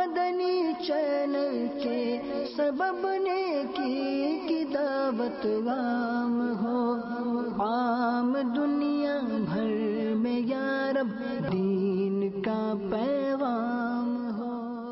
مدنی channel کے سبب نیکی کی دعوت عام ہو، عام دنیا بھر میں یا رب دین کا پیغام ہو۔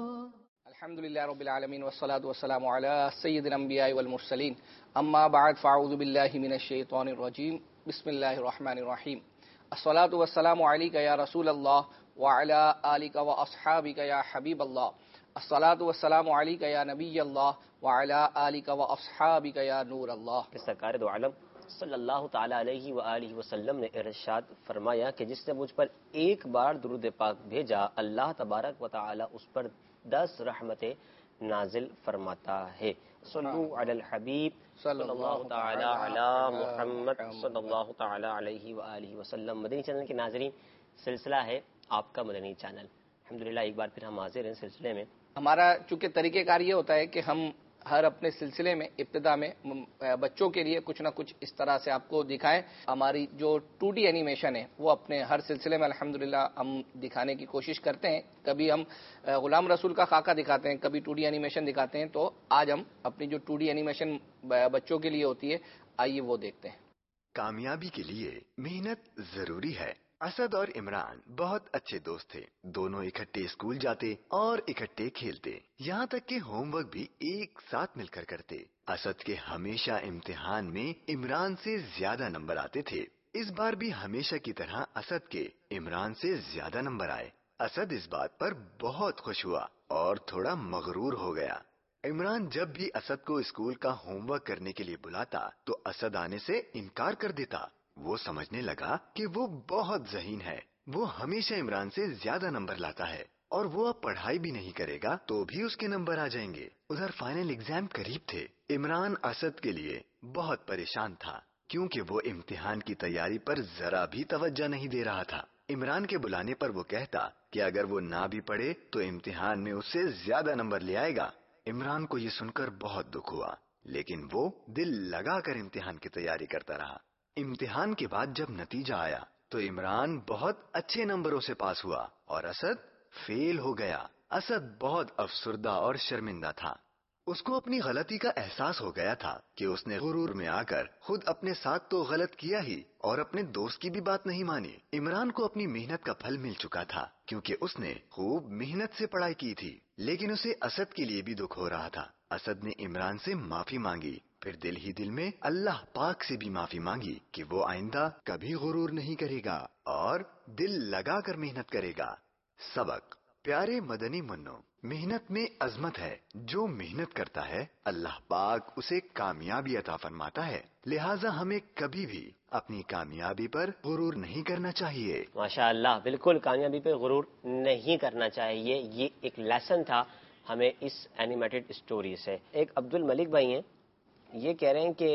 الحمدللہ رب العالمین والصلاة والسلام علی سید الانبیاء والمرسلین، اما بعد فاعوذ باللہ من الشیطان الرجیم، بسم اللہ الرحمن الرحیم۔ الصلاة والسلام علیک یا رسول اللہ وعلی آلک واصحابک یا حبیب اللہ، الصلاة والسلام علیک یا نبی اللہ وعلی آلک واصحابک یا نور اللہ۔ سرکار دو عالم صلی اللہ تعالی علیہ وآلہ وسلم نے ارشاد فرمایا کہ جس نے مجھ پر ایک بار درود پاک بھیجا، اللہ تبارک و تعالی اس پر 10 رحمتیں نازل فرماتا ہے۔ صلو علی الحبیب صلی اللہ تعالی علی محمد صلی اللہ تعالی علیہ وآلہ وسلم۔ مدنی چینل کے ناظرین، سلسلہ ہے آپ کا مدنی چینل۔ الحمدللہ ایک بار پھر ہم حاضر ہیں سلسلے میں۔ ہمارا چونکہ طریقہ کار یہ ہوتا ہے کہ ہم ہر اپنے سلسلے میں ابتدا میں بچوں کے لیے کچھ نہ کچھ اس طرح سے آپ کو دکھائیں۔ ہماری جو 2D اینیمیشن ہے وہ اپنے ہر سلسلے میں الحمدللہ ہم دکھانے کی کوشش کرتے ہیں۔ کبھی ہم غلام رسول کا خاکہ دکھاتے ہیں، کبھی 2D اینیمیشن دکھاتے ہیں۔ تو آج ہم اپنی جو 2D اینیمیشن بچوں کے لیے ہوتی ہے، آئیے وہ دیکھتے ہیں۔ کامیابی کے لیے محنت ضروری ہے۔ اسد اور عمران بہت اچھے دوست تھے، دونوں اکٹھے اسکول جاتے اور اکٹھے کھیلتے، یہاں تک کہ ہوم ورک بھی ایک ساتھ مل کر کرتے۔ اسد کے ہمیشہ امتحان میں عمران سے زیادہ نمبر آتے تھے۔ اس بار بھی ہمیشہ کی طرح اسد کے عمران سے زیادہ نمبر آئے۔ اسد اس بات پر بہت خوش ہوا اور تھوڑا مغرور ہو گیا۔ عمران جب بھی اسد کو اسکول کا ہوم ورک کرنے کے لیے بلاتا تو اسد آنے سے انکار کر دیتا۔ وہ سمجھنے لگا کہ وہ بہت ذہین ہے، وہ ہمیشہ عمران سے زیادہ نمبر لاتا ہے اور وہ اب پڑھائی بھی نہیں کرے گا تو بھی اس کے نمبر آ جائیں گے۔ ادھر فائنل ایگزام قریب تھے۔ عمران اسد کے لیے بہت پریشان تھا کیونکہ وہ امتحان کی تیاری پر ذرا بھی توجہ نہیں دے رہا تھا۔ عمران کے بلانے پر وہ کہتا کہ اگر وہ نہ بھی پڑھے تو امتحان میں اس سے زیادہ نمبر لے آئے گا۔ عمران کو یہ سن کر بہت دکھ ہوا، لیکن وہ دل لگا کر امتحان کی تیاری کرتا رہا۔ امتحان کے بعد جب نتیجہ آیا تو عمران بہت اچھے نمبروں سے پاس ہوا اور اسد فیل ہو گیا۔ اسد بہت افسردہ اور شرمندہ تھا۔ اس کو اپنی غلطی کا احساس ہو گیا تھا کہ اس نے غرور میں آ کر خود اپنے ساتھ تو غلط کیا ہی اور اپنے دوست کی بھی بات نہیں مانی۔ عمران کو اپنی محنت کا پھل مل چکا تھا کیونکہ اس نے خوب محنت سے پڑھائی کی تھی، لیکن اسے اسد کے لیے بھی دکھ ہو رہا تھا۔ اسد نے عمران سے معافی مانگی، پھر دل ہی دل میں اللہ پاک سے بھی معافی مانگی کہ وہ آئندہ کبھی غرور نہیں کرے گا اور دل لگا کر محنت کرے گا۔ سبق: پیارے مدنی منوں، محنت میں عظمت ہے۔ جو محنت کرتا ہے اللہ پاک اسے کامیابی عطا فرماتا ہے، لہٰذا ہمیں کبھی بھی اپنی کامیابی پر غرور نہیں کرنا چاہیے۔ ماشاء اللہ، بالکل کامیابی پہ غرور نہیں کرنا چاہیے۔ یہ ایک لیسن تھا ہمیں اس اینیمیٹڈ اسٹوری سے۔ ایک عبد الملک بھائی ہیں، یہ کہہ رہے ہیں کہ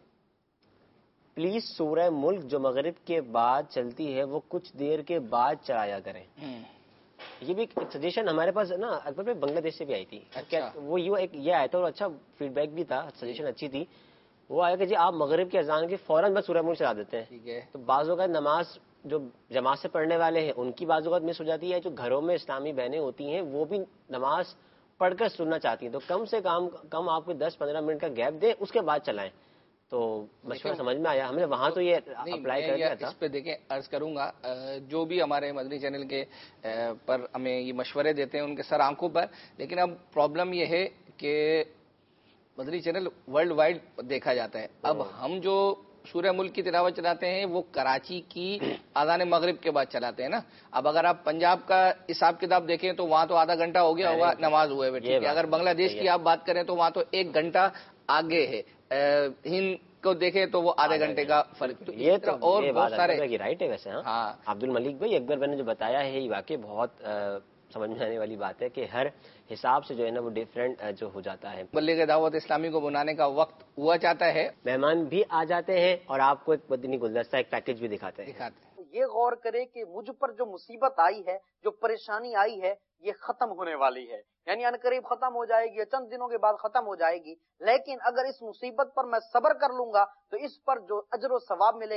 پلیز سورہ ملک جو مغرب کے بعد چلتی ہے وہ کچھ دیر کے بعد چلایا کریں۔ یہ بھی ایک سجیشن ہمارے پاس نا اکبر بھائی بنگلہ دیش سے بھی آئی تھی۔ وہ یہ آیا تھا اور اچھا فیڈ بیک بھی تھا، سجیشن اچھی تھی۔ وہ آیا کہ جی آپ مغرب کی اذان کے فوراً بعد سورہ ملک چلا دیتے ہیں، تو بعض اوقات نماز جو جماعت سے پڑھنے والے ہیں ان کی بعض اوقات مس ہو جاتی ہے، جو گھروں میں اسلامی بہنیں ہوتی ہیں وہ بھی نماز پڑھ کر سننا چاہتی ہیں، تو کم سے کم آپ کو 10-15 منٹ کا گیپ دیں، اس کے بعد چلائیں۔ تو مشورہ سمجھ میں آیا، ہم نے وہاں تو یہ اپلائی کر دیا تھا۔ اس پہ دیکھیں، عرض کروں گا جو بھی ہمارے مدنی چینل کے پر ہمیں یہ مشورے دیتے ہیں ان کے سر آنکھوں پر، لیکن اب پرابلم یہ ہے کہ مدنی چینل ورلڈ وائڈ دیکھا جاتا ہے۔ اب ہم جو سورہ ملک کی تلاوت چلاتے ہیں وہ کراچی کی اذان مغرب کے بعد چلاتے ہیں نا۔ اب اگر آپ پنجاب کا حساب کتاب دیکھیں تو وہاں تو آدھا گھنٹہ ہو گیا ہوگا نماز ہوئے ہوئے، ٹھیک ہے۔ اگر بنگلہ دیش کی آپ بات کریں تو وہاں تو 1 گھنٹہ آگے ہے، ہند کو دیکھیں تو وہ آدھے گھنٹے کا فرق۔ تو یہ تو اور بہت سارے رائٹ ہے ویسے۔ ہاں عبد الملک بھائی، اکبر بھائی نے جو بتایا ہے یہ واقعی بہت سمجھ میں آنے والی بات ہے کہ ہر حساب سے جو ہے نا وہ ڈیفرنٹ جو ہو جاتا ہے۔ مبلغ دعوت اسلامی کو بنانے کا وقت ہوا چاہتا ہے، مہمان بھی آ جاتے ہیں اور آپ کو ایک مدنی گلدستہ، ایک پیکج بھی دکھاتے ہیں۔ یہ غور کرے کہ مجھ پر جو مصیبت آئی ہے، جو پریشانی آئی ہے، یہ ختم ہونے والی ہے، یعنی ان قریب ختم ہو جائے گی یا چند دنوں کے بعد ختم ہو جائے گی، لیکن اگر اس مصیبت پر میں صبر کر لوں گا تو اس پر جو اجر و ثواب ملے گا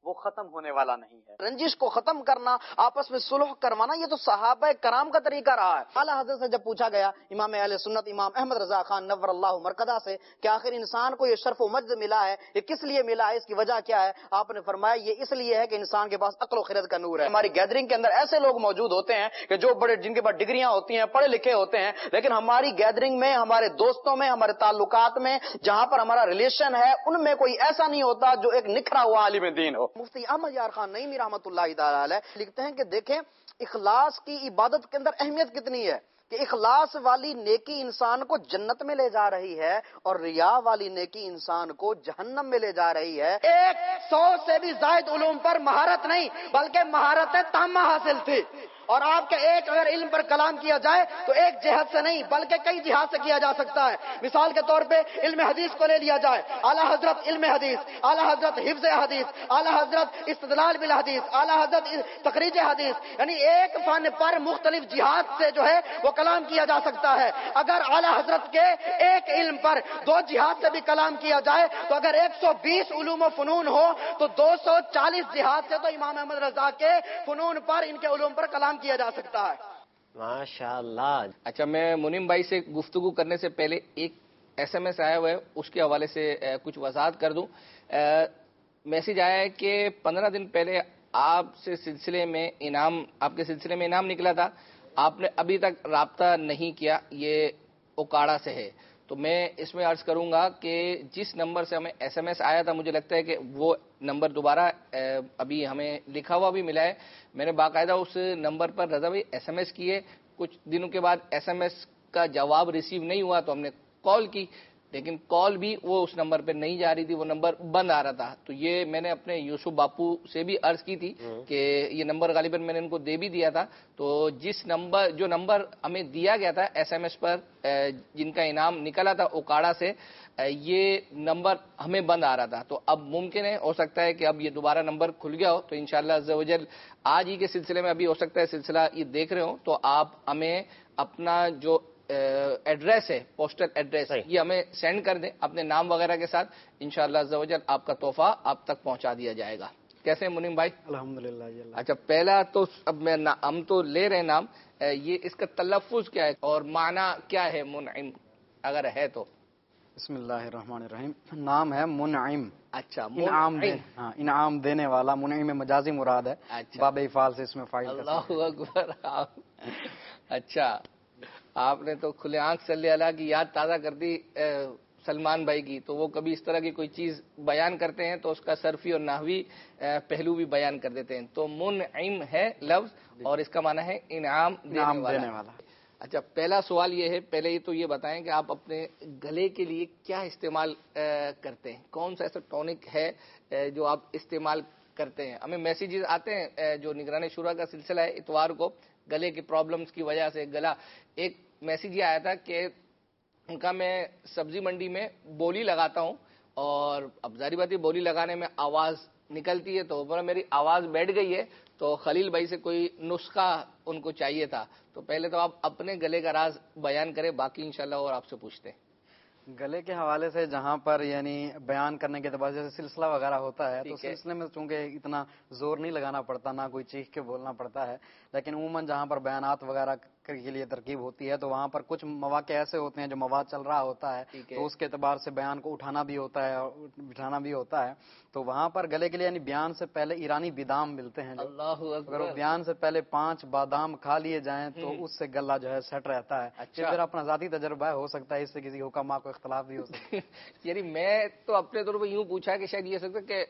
وہ ختم ہونے والا نہیں ہے. رنجش کو ختم کرنا، آپس میں صلح کروانا، یہ تو صحابہ کرام کا طریقہ رہا ہے. اعلیٰ حضرت سے جب پوچھا گیا امام اہل سنت امام احمد رضا خان نور اللہ مرقدہ سے کہ آخر انسان کو یہ شرف و مجد ملا ہے، یہ کس لیے ملا ہے، اس کی وجہ کیا ہے؟ آپ نے فرمایا یہ اس لیے ہے کہ انسان کے پاس عقل و خرد کا نور ہے. ہماری گیدرنگ کے اندر ایسے لوگ موجود ہوتے ہیں کہ جو بڑے، جن کے پاس ڈگریاں ہوتی ہیں، پڑھے لکھے ہوتے ہیں، لیکن ہماری گیدرنگ میں، ہمارے دوستوں میں، ہمارے تعلقات میں جہاں پر ہمارا ریلیشن ہے، ان میں کوئی ایسا نہیں ہوتا جو ایک نکھرا ہوا عالم دین ہو. مفتی احمد یار خان نعیمی رحمۃ اللہ تعالی علیہ لکھتے ہیں کہ دیکھیں اخلاص کی عبادت کے اندر اہمیت کتنی ہے کہ اخلاص والی نیکی انسان کو جنت میں لے جا رہی ہے اور ریا والی نیکی انسان کو جہنم میں لے جا رہی ہے. 100 سے بھی زائد علوم پر مہارت نہیں بلکہ مہارت تامہ حاصل تھی. اور آپ کے ایک اگر علم پر کلام کیا جائے تو ایک جہت سے نہیں بلکہ کئی جہات سے کیا جا سکتا ہے. مثال کے طور پہ علم حدیث کو لے لیا جائے، اعلیٰ حضرت علم حدیث، اعلیٰ حضرت حفظ حدیث، اعلیٰ حضرت استدلال بالحدیث، اعلیٰ حضرت تخریج حدیث، یعنی ایک فن پر مختلف جہات سے جو ہے وہ کلام کیا جا سکتا ہے. اگر اعلیٰ حضرت کے ایک علم پر 2 جہات سے بھی کلام کیا جائے تو اگر 120 علوم و فنون ہو تو 240 جہات سے تو امام احمد رضا کے فنون پر، ان کے علوم پر کلام کیا جا سکتا ہے. ماشاء اللہ. اچھا، میں منیم بھائی سے گفتگو کرنے سے پہلے ایک ایس ایم ایس آیا ہوا ہے، اس کے حوالے سے کچھ وضاحت کر دوں. میسج آیا ہے کہ 15 دن پہلے آپ کے سلسلے میں انعام نکلا تھا، آپ نے ابھی تک رابطہ نہیں کیا، یہ اوکاڑا سے ہے. تو میں اس میں عرض کروں گا کہ جس نمبر سے ہمیں ایس ایم ایس آیا تھا، مجھے لگتا ہے کہ وہ نمبر دوبارہ ابھی ہمیں لکھا ہوا بھی ملا ہے. میں نے باقاعدہ اس نمبر پر رضا بھائی ایس ایم ایس کیے، کچھ دنوں کے بعد ایس ایم ایس کا جواب ریسیو نہیں ہوا تو ہم نے کال کی، لیکن کال بھی وہ اس نمبر پہ نہیں جا رہی تھی، وہ نمبر بند آ رہا تھا. تو یہ میں نے اپنے یوسف باپو سے بھی عرض کی تھی کہ یہ نمبر غالباً میں نے ان کو دے بھی دیا تھا. تو جو نمبر ہمیں دیا گیا تھا ایس ایم ایس پر، جن کا انعام نکلا تھا اوکاڑا سے، یہ نمبر ہمیں بند آ رہا تھا. تو اب ممکن ہے، ہو سکتا ہے کہ اب یہ دوبارہ نمبر کھل گیا ہو. تو انشاءاللہ عز و جل آج ہی کے سلسلے میں، ابھی ہو سکتا ہے سلسلہ یہ دیکھ رہے ہوں، تو آپ ہمیں اپنا جو ایڈریس ہے، پوسٹل ایڈریس، یہ ہمیں سینڈ کر دیں اپنے نام وغیرہ کے ساتھ. انشاءاللہ عز و جل آپ کا تحفہ آپ تک پہنچا دیا جائے گا. کیسے ہیں منیم بھائی؟ الحمدللہ. اچھا، پہلا تو اب ہم تو لے رہے ہیں نام، یہ اس کا تلفظ کیا ہے اور معنی کیا ہے منعم اگر ہے تو؟ بسم اللہ الرحمن الرحیم. نام ہے منعم. اچھا، انعام دینے والا. منعم مجازی مراد ہے. اچھا، باب افعال سے اس میں فاعل. اللہ اکبر. اچھا، آپ نے تو کھلے آنکھ صلی اللہ کی یاد تازہ کر دی سلمان بھائی کی. تو وہ کبھی اس طرح کی کوئی چیز بیان کرتے ہیں تو اس کا صرفی اور نحوی پہلو بھی بیان کر دیتے ہیں. تو منعم ہے لفظ اور اس کا معنی ہے انعام دینے والا. اچھا، پہلا سوال یہ ہے، پہلے ہی تو یہ بتائیں کہ آپ اپنے گلے کے لیے کیا استعمال کرتے ہیں؟ کون سا ایسا ٹونک ہے جو آپ استعمال کرتے ہیں؟ ہمیں میسیجز آتے ہیں جو نگران شورا کا سلسلہ ہے اتوار کو، گلے کی پرابلمز کی وجہ سے گلا. ایک میسیج یہ آیا تھا کہ ان کا میں سبزی منڈی میں بولی لگاتا ہوں اور اب ظاہر بات ہے بولی لگانے میں آواز نکلتی ہے، تو میری آواز بیٹھ گئی ہے، تو خلیل بھائی سے کوئی نسخہ ان کو چاہیے تھا. تو پہلے تو آپ اپنے گلے کا راز بیان کریں، باقی انشاءاللہ اور آپ سے پوچھتے ہیں. گلے کے حوالے سے جہاں پر یعنی بیان کرنے کے اعتبار سے سلسلہ وغیرہ ہوتا ہے تو سلسلے میں چونکہ اتنا زور نہیں لگانا پڑتا، نہ کوئی چیخ کے بولنا پڑتا ہے، لیکن عموماً جہاں پر بیانات وغیرہ کے لیے ترکیب ہوتی ہے تو وہاں پر کچھ مواقع ایسے ہوتے ہیں جو مواد چل رہا ہوتا ہے تو اس کے اعتبار سے بیان کو اٹھانا بھی ہوتا ہے اور بٹھانا بھی ہوتا ہے. تو وہاں پر گلے کے لیے یعنی بیان سے پہلے ایرانی بادام ملتے ہیں، اگر وہ بیان سے پہلے 5 بادام کھا لیے جائیں تو اس سے گلا جو ہے سیٹ رہتا ہے. پھر اپنا ذاتی تجربہ ہے، ہو سکتا ہے اس سے کسی حکما کو اختلاف بھی ہو سکتا ہے. یعنی میں تو اپنے طور پر یوں پوچھا کہ شاید یہ سکتا کہ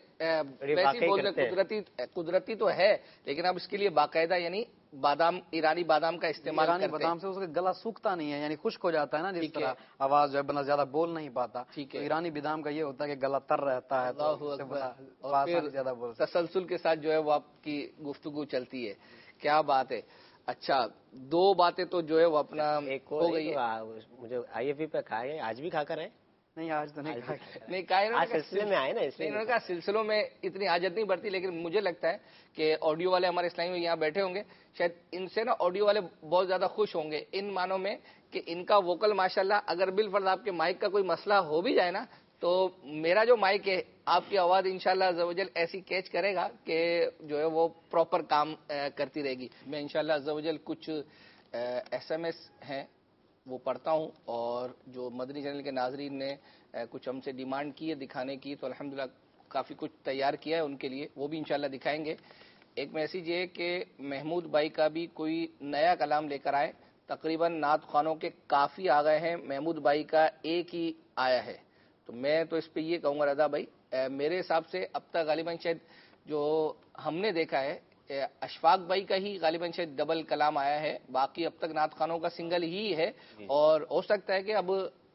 قدرتی تو ہے، لیکن اب اس کے لیے باقاعدہ یعنی بادام، ایرانی بادام کا استعمال کرتے ہیں. بادام سے اس کا گلا سوکھتا نہیں ہے، یعنی خشک ہو جاتا ہے نا، جس طرح آواز جو ہے بندہ زیادہ بول نہیں پاتا. تو ایرانی بادام کا یہ ہوتا ہے کہ گلا تر رہتا ہے، زیادہ بول تسلسل کے ساتھ جو ہے وہ آپ کی گفتگو چلتی ہے. کیا بات ہے. اچھا، 2 باتیں تو جو ہے وہ اپنا ہو گئی. مجھے آئی ایف پہ کھائے، آج بھی کھا کر ہے. نہیں، آج تو نہیں سلسلے میں آئے نا، اس لیے کا سلسلوں میں اتنی حاجت نہیں بڑھتی، لیکن مجھے لگتا ہے کہ آڈیو والے ہمارے اسلامی میں یہاں بیٹھے ہوں گے، شاید ان سے نا آڈیو والے بہت زیادہ خوش ہوں گے ان معنوں میں کہ ان کا ووکل ماشاءاللہ اگر بالفرض آپ کے مائک کا کوئی مسئلہ ہو بھی جائے نا تو میرا جو مائک ہے آپ کی آواز انشاءاللہ عز و جل ایسی کیچ کرے گا کہ جو ہے وہ پراپر کام کرتی رہے گی. میں انشاءاللہ عز و جل کچھ ایس ایم ایس ہیں وہ پڑھتا ہوں, اور جو مدنی چینل کے ناظرین نے کچھ ہم سے ڈیمانڈ کی ہے دکھانے کی, تو الحمدللہ کافی کچھ تیار کیا ہے ان کے لیے, وہ بھی انشاءاللہ دکھائیں گے. ایک میسیج یہ کہ محمود بھائی کا بھی کوئی نیا کلام لے کر آئے. تقریباً نعت خوانوں کے کافی آ گئے ہیں, محمود بھائی کا ایک ہی آیا ہے. تو میں تو اس پہ یہ کہوں گا رضا بھائی, میرے حساب سے اب تک غالباً شاید جو ہم نے دیکھا ہے اشفاق بھائی کا ہی غالباً شاید ڈبل کلام آیا ہے, باقی اب تک نعت خوانوں کا سنگل ہی ہے. اور ہو سکتا ہے کہ اب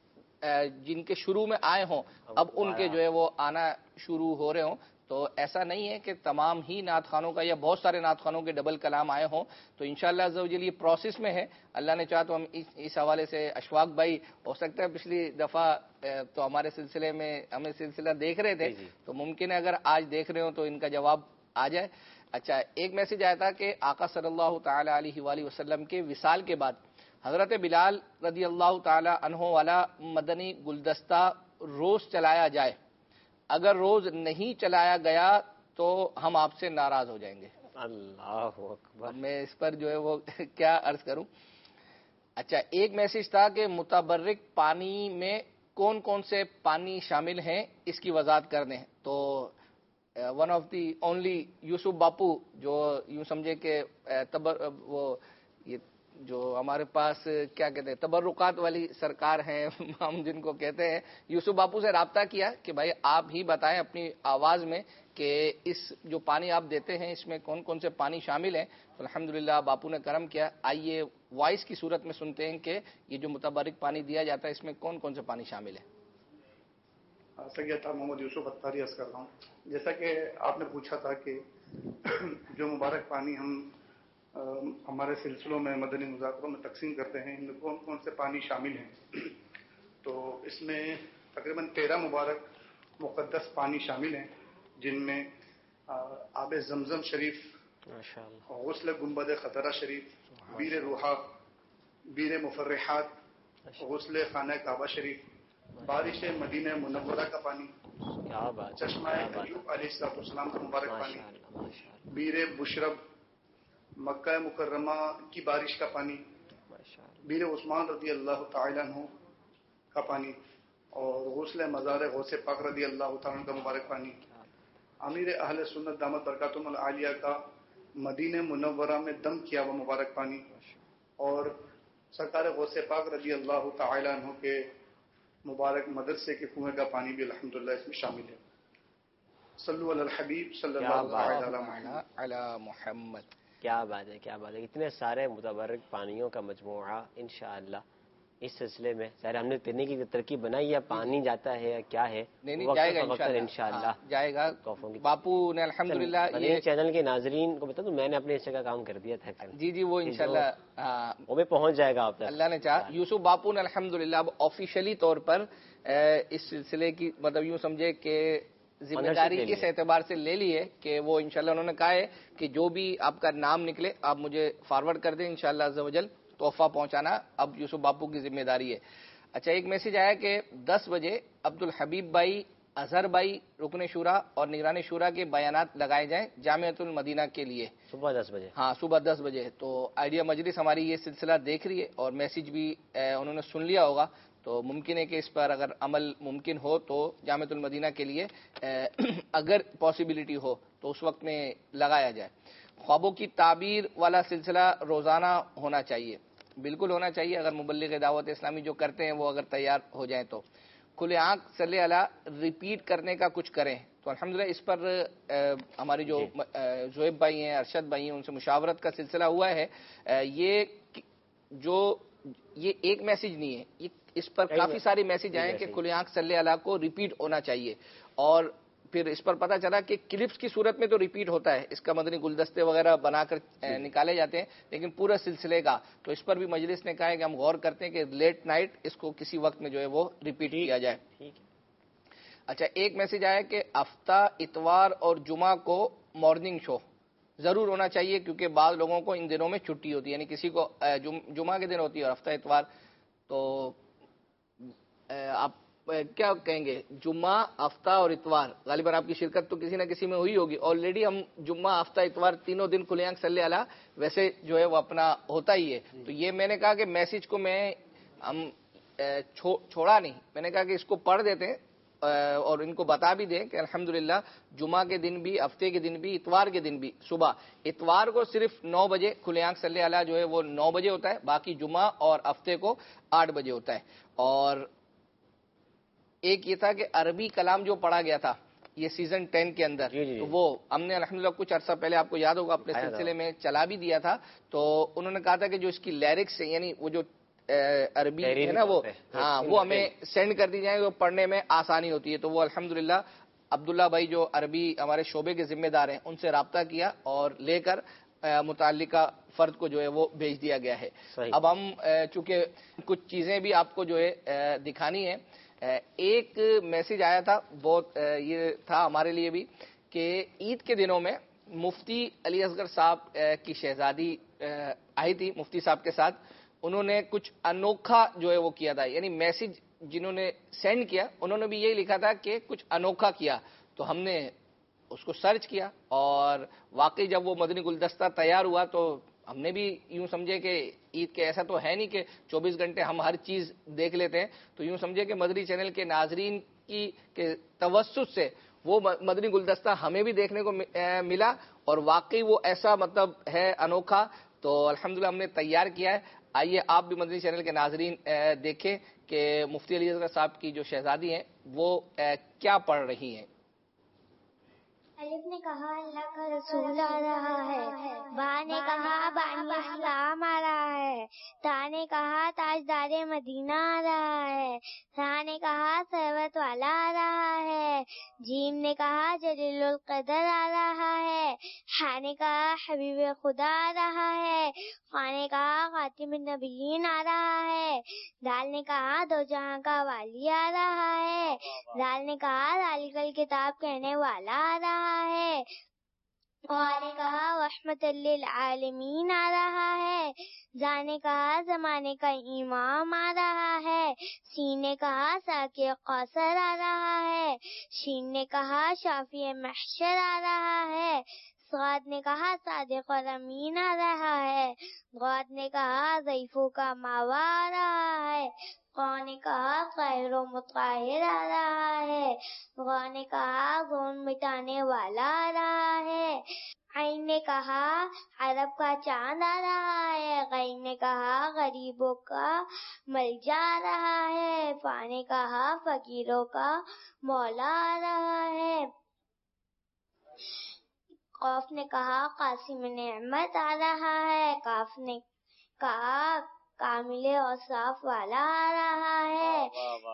جن کے شروع میں آئے ہوں اب ان کے جو ہے وہ آنا شروع ہو رہے ہوں. تو ایسا نہیں ہے کہ تمام ہی نعت خوانوں کا یا بہت سارے نعت خوانوں کے ڈبل کلام آئے ہوں. تو انشاءاللہ عز و جل یہ پروسیس میں ہے, اللہ نے چاہا تو ہم اس حوالے سے اشفاق بھائی ہو سکتا ہے پچھلی دفعہ تو ہمارے سلسلے میں ہمیں سلسلہ دیکھ رہے تھے, تو ممکن ہے اگر آج دیکھ رہے ہوں تو ان کا جواب آ جائے. اچھا, ایک میسج آیا تھا کہ آقا صلی اللہ تعالی علیہ وآلہ وسلم کے وصال کے بعد حضرت بلال رضی اللہ تعالی عنہ والا مدنی گلدستہ روز چلایا جائے, اگر روز نہیں چلایا گیا تو ہم آپ سے ناراض ہو جائیں گے. اللہ اکبر. میں اس پر جو ہے وہ کیا عرض کروں. اچھا, ایک میسج تھا کہ متبرک پانی میں کون کون سے پانی شامل ہیں اس کی وضاحت کر دیں. تو one of the only Yusuf Bapu جو یوں سمجھے کہ وہ یہ جو ہمارے پاس کیا کہتے ہیں تبرکات والی سرکار ہیں ہم جن کو کہتے ہیں, یوسف باپو سے رابطہ کیا کہ بھائی آپ ہی بتائیں اپنی آواز میں کہ اس جو پانی آپ دیتے ہیں اس میں کون کون سے پانی شامل ہیں. تو الحمدللہ باپو نے کرم کیا. آئیے وائس کی صورت میں سنتے ہیں کہ یہ جو متبرک پانی دیا جاتا ہے اس میں کون کون سے پانی شامل ہیں. سید محمد یوسف اتاری عرض کر رہا ہوں. جیسا کہ آپ نے پوچھا تھا کہ جو مبارک پانی ہم ہمارے سلسلوں میں مدنی مذاکروں میں تقسیم کرتے ہیں ان میں کون کون سے پانی شامل ہیں, تو اس میں تقریباً 13 مبارک مقدس پانی شامل ہیں, جن میں آب زمزم شریف, غسل گنبد خطرہ شریف, بیر روحا, بیر مفرحات, غسل خانہ کعبہ شریف, بارش مدینہ منورہ کا پانی, چشمہ ایوب علیہ السلام کا مبارک پانی, بیر بشرب, مکہ مکرمہ کی بارش کا پانی, بیر عثمان رضی اللہ تعالی عنہ کا پانی, اور غسل مزار غوث پاک رضی اللہ تعالی عنہ کا مبارک پانی, امیر اہل سنت دامت برکاتہم العالیہ کا مدینہ منورہ میں دم کیا ہوا مبارک پانی, اور سرکار غوث پاک رضی اللہ تعالی عنہ کے مبارک مدرسے کے کنویں کا پانی بھی الحمدللہ اس میں شامل ہے. صلو علی الحبیب صلی اللہ علی محمد. کیا بات ہے, کیا بات ہے. اتنے سارے متبرک پانیوں کا مجموعہ انشاءاللہ اس سلسلے میں سارے ہم نے پینے کی ترکیب بنائی ہے. پانی جاتا ہے یا کیا ہے نہیں جائے گا انشاءاللہ جائے گا. باپو نے الحمدللہ یہ چینل کے ناظرین کو بتا دوں میں نے اپنے حصے کا کام کر دیا تھا. جی وہ انشاءاللہ وہ بھی پہنچ جائے گا آپ تک اللہ نے چاہا. یوسف باپو نے الحمدللہ اب آفیشلی طور پر اس سلسلے کی مطلب یوں سمجھے کہ ذمہ داری اس اعتبار سے لے لی ہے کہ وہ انشاءاللہ انہوں نے کہا ہے کہ جو بھی آپ کا نام نکلے آپ مجھے فارورڈ کر دیں انشاءاللہ عز و جل تحفہ پہنچانا اب یوسف باپو کی ذمہ داری ہے. اچھا, ایک میسج آیا کہ 10 بجے عبد الحبیب بھائی, اظہر بھائی, رکن شورا اور نگران شورا کے بیانات لگائے جائیں جامعۃ المدینہ کے لیے صبح 10 بجے. ہاں صبح 10 بجے. تو آئیڈیا مجلس ہماری یہ سلسلہ دیکھ رہی ہے اور میسج بھی انہوں نے سن لیا ہوگا, تو ممکن ہے کہ اس پر اگر عمل ممکن ہو تو جامعۃ المدینہ کے لیے اگر پاسبلٹی ہو تو اس وقت میں لگایا جائے. خوابوں کی تعبیر والا سلسلہ روزانہ ہونا چاہیے. بالکل ہونا چاہیے اگر مبلغ دعوت اسلامی جو کرتے ہیں وہ اگر تیار ہو جائیں تو. کھلے آنکھ صلی اللہ ریپیٹ کرنے کا کچھ کریں. تو الحمدللہ اس پر ہمارے جو زویب بھائی ہیں, ارشد بھائی ہیں, ان سے مشاورت کا سلسلہ ہوا ہے. یہ ایک میسج نہیں ہے, یہ اس پر کافی سارے میسج آئے کہ کھلے آنکھ صلی اللہ کو ریپیٹ ہونا چاہیے. اور پھر اس پر پتہ چلا کہ کلپس کی صورت میں تو ریپیٹ ہوتا ہے, اس کا مدنی گلدستے وغیرہ بنا کر نکالے جاتے ہیں, لیکن پورا سلسلے کا تو اس پر بھی مجلس نے کہا ہے کہ ہم غور کرتے ہیں کہ لیٹ نائٹ اس کو کسی وقت میں جو ہے وہ ریپیٹ کیا جائے. اچھا, ایک میسج آیا کہ ہفتہ اتوار اور جمعہ کو مارننگ شو ضرور ہونا چاہیے کیونکہ بعض لوگوں کو ان دنوں میں چھٹی ہوتی ہے, یعنی کسی کو جمعہ کے دن ہوتی ہے اور ہفتہ اتوار. تو آپ کیا کہیں گے، جمعہ، ہفتہ اور اتوار، غالباً آپ کی شرکت تو کسی نہ کسی میں ہوئی ہوگی. آلریڈی ہم جمعہ، ہفتہ، اتوار تینوں دن کھلے آنکھ صلی اللہ ویسے جو ہے وہ اپنا ہوتا ہی ہے. تو یہ میں نے کہا کہ میسج کو ہم چھوڑا نہیں، میں نے کہا کہ اس کو پڑھ دیتے ہیں اور ان کو بتا بھی دیں کہ الحمدللہ جمعہ کے دن بھی، ہفتے کے دن بھی، اتوار کے دن بھی صبح، اتوار کو صرف 9 بجے کھلے آنکھ صلی اللہ جو ہے وہ 9 بجے ہوتا ہے، باقی جمعہ اور ہفتے کو 8 بجے ہوتا ہے. اور ایک یہ تھا کہ عربی کلام جو پڑھا گیا تھا یہ سیزن 10 کے اندر، تو وہ ہم نے الحمدللہ کچھ عرصہ پہلے، آپ کو یاد ہوگا اپنے سلسلے میں چلا بھی دیا تھا. تو انہوں نے کہا تھا کہ جو اس کی لیرکس ہے، یعنی وہ جو عربی ہے نا، وہ ہمیں سینڈ کر دی جائیں، وہ پڑھنے میں آسانی ہوتی ہے. تو وہ الحمدللہ عبداللہ بھائی جو عربی ہمارے شعبے کے ذمہ دار ہیں ان سے رابطہ کیا اور لے کر متعلقہ فرد کو جو ہے وہ بھیج دیا گیا ہے. اب ہم چونکہ کچھ چیزیں بھی آپ کو جو ہے دکھانی ہے. ایک میسج آیا تھا، بہت یہ تھا ہمارے لیے بھی کہ عید کے دنوں میں مفتی علی اصغر صاحب کی شہزادی آئی تھی مفتی صاحب کے ساتھ. انہوں نے کچھ انوکھا جو ہے وہ کیا تھا، یعنی میسج جنہوں نے سینڈ کیا انہوں نے بھی یہی لکھا تھا کہ کچھ انوکھا کیا. تو ہم نے اس کو سرچ کیا اور واقعی جب وہ مدنی گلدستہ تیار ہوا تو ہم نے بھی یوں سمجھے کہ عید کے ایسا تو ہے نہیں کہ 24 گھنٹے ہم ہر چیز دیکھ لیتے ہیں، تو یوں سمجھے کہ مدنی چینل کے ناظرین کی کے توسط سے وہ مدنی گلدستہ ہمیں بھی دیکھنے کو ملا اور واقعی وہ ایسا مطلب ہے انوکھا. تو الحمدللہ ہم نے تیار کیا ہے. آئیے آپ بھی مدنی چینل کے ناظرین دیکھیں کہ مفتی علی اصغر صاحب کی جو شہزادی ہیں وہ کیا پڑھ رہی ہیں. الف نے کہا اللہ کا رسول آ رہا ہے، با نے کہا بانی اسلام آ رہا ہے، تا نے کہا تاجدار مدینہ آ رہا ہے، سا نے کہا ثروت والا آ رہا ہے، جیم نے کہا جلیل القدر آ رہا ہے، ہا نے کہا حبیب خدا آ رہا ہے، خا نے کہا خاتم النبیین آ رہا ہے، دال نے کہا دو جہاں کا والی آ رہا ہے، دال نے کہا ذالک الکتاب کہنے والا آ رہا ہے، اور نے کہا رحمت للعالمین آ رہا ہے، زا نے کہا زمانے کا امام آ رہا ہے، سین نے کہا ساقی قوثر آ رہا ہے، شین نے کہا شافی محشر آ رہا ہے، صاد نے کہا صادق اور امین آ رہا ہے، غاد نے کہا ضعیفوں کا ماوا آ رہا ہے، قا نے کہا قاہر و مطہر آ رہا ہے، غا نے کہا غون مٹانے والا آ رہا ہے، عین نے کہا عرب کا چاند آ رہا ہے، غین نے کہا غریبوں کا ملجا آ رہا ہے، فا نے کہا فقیروں کا مولا آ رہا ہے، قاف نے کہا قاسم نعمت آ رہا ہے، کاف نے کہا کامل اوصاف والا آ رہا ہے،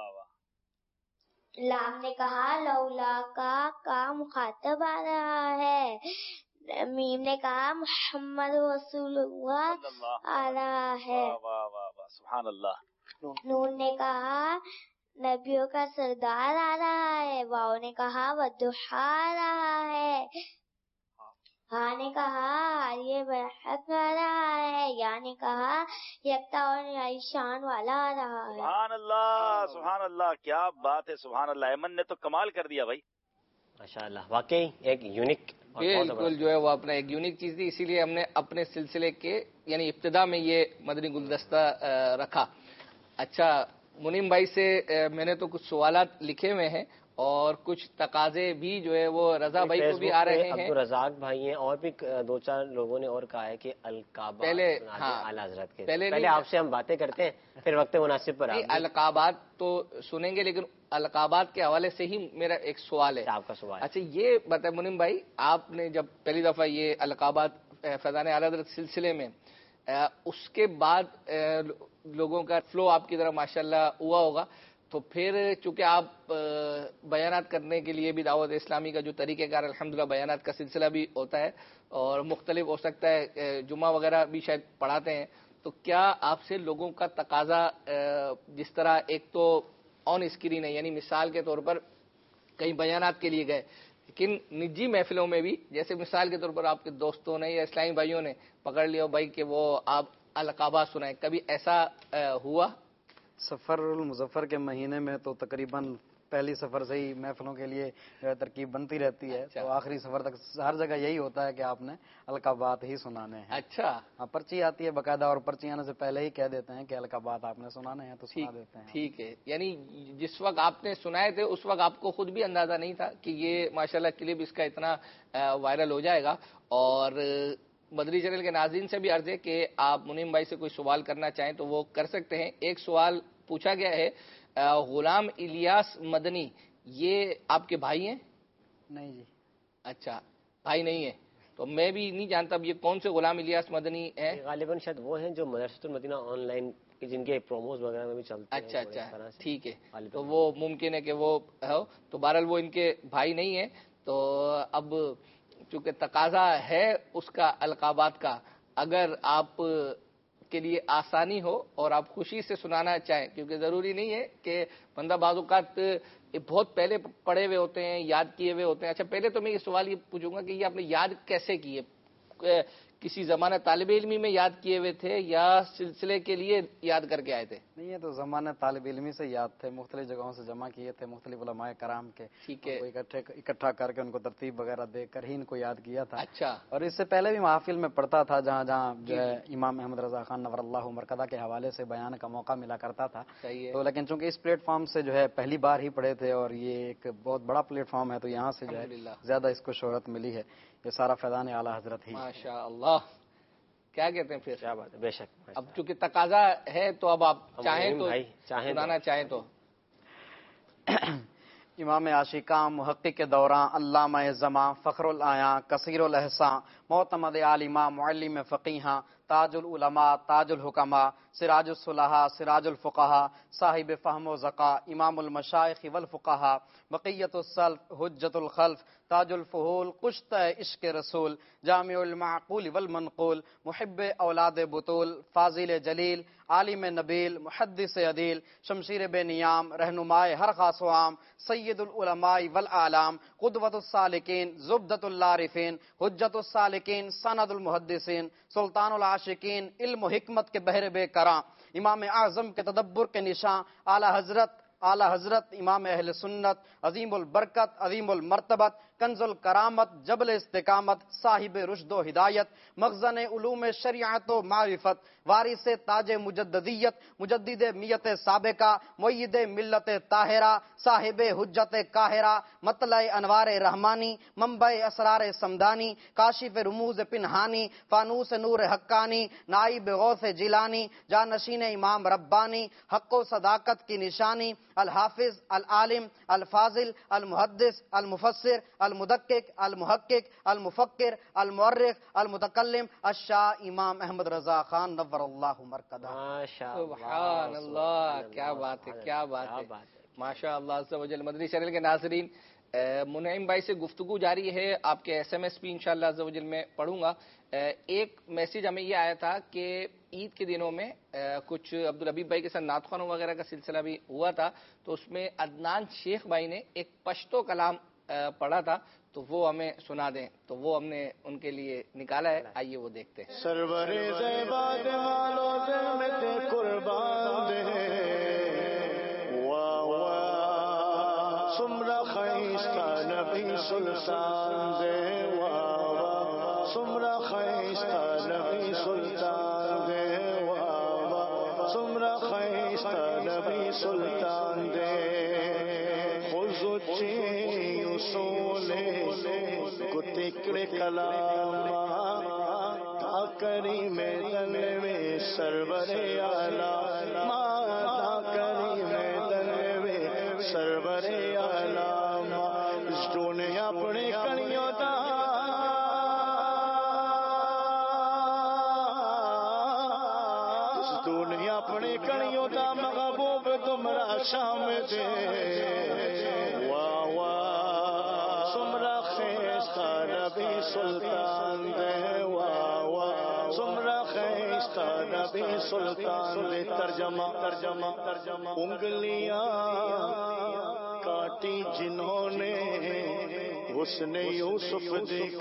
لام نے کہا لولا کا مخاطب آ رہا ہے، میم نے کہا محمد رسول اللہ آ رہا ہے، سبحان اللہ، نون نے کہا نبیوں کا سردار آ رہا ہے، واؤ نے کہا والضحیٰ آ رہا ہے، ہاں نے کہا یہ برحق آ رہا ہے، یا نے کہا یکتا اور نرائی شان والا آ رہا ہے. سبحان اللہ سبحان اللہ، کیا بات ہے، سبحان اللہ. ایمن نے تو کمال کر دیا بھائی، ماشاءاللہ. واقعی ایک یونیک، بالکل جو ہے وہ اپنا ایک یونیک چیز تھی، اسی لیے ہم نے اپنے سلسلے کے یعنی ابتدا میں یہ مدنی گلدستہ رکھا. اچھا منیم بھائی سے میں نے تو کچھ سوالات لکھے ہوئے ہیں اور کچھ تقاضے بھی جو ہے وہ رضا بھائی کو بھی آ رہے ہیں. عبدالرزاق بھائی ہیں اور بھی 2-4 لوگوں نے اور کہا ہے کہ القابات پہلے اعلیٰ حضرت کے. پہلے آپ سے ہم باتیں کرتے ہیں پھر وقت مناسب پر. القابات تو سنیں گے لیکن القابات کے حوالے سے ہی میرا ایک سوال ہے. آپ کا سوال. اچھا یہ بتائیں منیم بھائی، آپ نے جب پہلی دفعہ یہ القابات فیضان اعلیٰ حضرت سلسلے میں، اس کے بعد لوگوں کا فلو آپ کی طرف ماشاءاللہ ہوا ہوگا، تو پھر چونکہ آپ بیانات کرنے کے لیے بھی دعوت اسلامی کا جو طریقہ کار الحمدللہ بیانات کا سلسلہ بھی ہوتا ہے اور مختلف ہو سکتا ہے جمعہ وغیرہ بھی شاید پڑھاتے ہیں، تو کیا آپ سے لوگوں کا تقاضا جس طرح ایک تو آن اسکرین ہے، یعنی مثال کے طور پر کئی بیانات کے لیے گئے، لیکن نجی محفلوں میں بھی جیسے مثال کے طور پر آپ کے دوستوں نے یا اسلامی بھائیوں نے پکڑ لیا بھائی کہ وہ آپ القابات سنائیں، کبھی ایسا ہوا؟ سفر المظفر کے مہینے میں تو تقریباً پہلی سفر سے ہی محفلوں کے لیے جو ہے ترکیب بنتی رہتی ہے. تو آخری سفر تک ہر جگہ یہی ہوتا ہے کہ آپ نے القابات ہی سنانے ہیں. اچھا. ہاں پرچی آتی ہے باقاعدہ اور پرچی آنے سے پہلے ہی کہہ دیتے ہیں کہ القابات آپ نے سنانے ہیں تو سنا دیتے ہیں. ٹھیک ہے. یعنی جس وقت آپ نے سنائے تھے اس وقت آپ کو خود بھی اندازہ نہیں تھا کہ یہ ماشاءاللہ کلپ اس کا اتنا وائرل ہو جائے گا. اور مدنی چینل کے ناظرین سے بھی عرض ہے کہ آپ منیم بھائی سے کوئی سوال کرنا چاہیں تو وہ کر سکتے ہیں. ایک سوال پوچھا گیا ہے, غلام الیاس مدنی یہ آپ کے بھائی ہیں؟ نہیں جی. اچھا بھائی نہیں ہے تو میں بھی نہیں جانتا اب یہ کون سے غلام الیاس مدنی ہیں. غالباً شاید وہ ہیں جو مدرسۃ المدینہ آن لائن جن کے پروموز وغیرہ میں بھی چلتے ہیں. اچھا اچھا ٹھیک ہے. تو وہ ممکن ہے کہ وہ ہو, تو بہرحال وہ ان کے بھائی نہیں ہیں. تو اب چونکہ تقاضا ہے اس کا القابات کا, اگر آپ کے لیے آسانی ہو اور آپ خوشی سے سنانا چاہیں, کیونکہ ضروری نہیں ہے کہ بندہ بعض اوقات بہت پہلے پڑھے ہوئے ہوتے ہیں, یاد کیے ہوئے ہوتے ہیں. اچھا پہلے تو میں یہ سوال یہ پوچھوں گا کہ یہ آپ نے یاد کیسے کیے؟ کسی زمانہ طالب علمی میں یاد کیے ہوئے تھے یا سلسلے کے لیے یاد کر کے آئے تھے؟ نہیں یہ تو زمانہ طالب علمی سے یاد تھے, مختلف جگہوں سے جمع کیے تھے, مختلف علماء کرام کے. ٹھیک ہے. اکٹھا کر کے ان کو ترتیب وغیرہ دے کر ہی ان کو یاد کیا تھا. اچھا. اور اس سے پہلے بھی محافل میں پڑھتا تھا جہاں جہاں جو ہے امام احمد رضا خان نور اللہ مرکزہ کے حوالے سے بیان کا موقع ملا کرتا تھا. تو لیکن چونکہ اس پلیٹ فارم سے جو ہے پہلی بار ہی پڑھے تھے اور یہ ایک بہت بڑا پلیٹ فارم ہے تو یہاں سے جو ہے زیادہ اس کو شہرت ملی ہے. یہ سارا فیضان اعلیٰ حضرت ہی. ماشاء اللہ. کیا کہتے ہیں پھر؟ کیا بات ہے. بے شک. اب چونکہ تقاضا ہے تو اب آپ چاہیں تو سنانا چاہیں تو. امام عاشقاں محقق دوراں علامہ زماں فخر العیاں کثیر الاحساں معتمد عالماں معلم فقیہاں تاج العلماء تاج الحکماء سراج الصلحاء سراج الفقہاء صاحب فہم و ذقا امام المشائخ والفقہاء بقیت السلف حجت الخلف تاج الفہول قشت عشق رسول جامع المعقول والمنقول محب اولاد بطول فاضل جلیل عالم نبیل محدث عدیل شمشیر بے نیام رہنمائے ہر خاص و عام سید العلماء والعالام قدوۃ السالکین زبدۃ العارفین حجت السالکین سند المحدثین سلطان العاشقین علم و حکمت کے بحر بے کراں امام اعظم کے تدبر کے نشاں اعلی حضرت امام اہل سنت عظیم البرکت عظیم المرتبت کنز الکرامت جبل استقامت صاحب رشد و ہدایت مخزن علوم شریعت و معرفت وارث تاج مجددیت مجدد میت سابقہ معید ملت طاہرہ صاحب حجت قاہرہ مطلع انوار رحمانی منبع اسرار سمدانی کاشف رموز پنہانی فانوس نور حقانی نائب غوث جیلانی جانشین امام ربانی حق و صداقت کی نشانی الحافظ العالم الفاضل المحدث المفسر المدقق المحقق المفکر المؤرخ المتکلم الشاہ امام احمد رضا خان نور اللہ مرکزہ. سبحان اللہ. کیا بات ہے, کیا بات ہے, ماشاء اللہ عز و جل. مدنی چینل کے ناظرین, منعم بھائی سے گفتگو جاری ہے. آپ کے ایس ایم ایس بھی انشاءاللہ عز و جل میں پڑھوں گا. ایک میسیج ہمیں یہ آیا تھا کہ عید کے دنوں میں کچھ عبدالحبیب بھائی کے ساتھ نعت خوانوں وغیرہ کا سلسلہ بھی ہوا تھا, تو اس میں عدنان شیخ بھائی نے ایک پشتو کلام پڑھا تھا, تو وہ ہمیں سنا دیں. تو وہ ہم نے ان کے لیے نکالا ہے, آئیے وہ دیکھتے ہیں. سرور زیباد والو دل میں تے قربان دے واہ واہ سمرا خیستہ نبی سلطان دے واہ واہ سمرا خیستہ نبی سلطان دے واہ واہ سمرا خیستہ نبی سلطان دے خوزو چین اصولے کتکڑ کلام تا کریم دل میں سرور اعلی تا کریم دل میں سرور اعلی اس دنیا اپنے کڑیوں دا اس دنیا اپنے کڑیوں دا محبوب تمرا شام دے واہ واہ سمرا خیستہ نبی سلطان دے واہ واہ سمرا خیستہ نبی سلطان دے. ترجمہ انگلیاں کاٹی جنہوں نے حسن یوسف دیکھ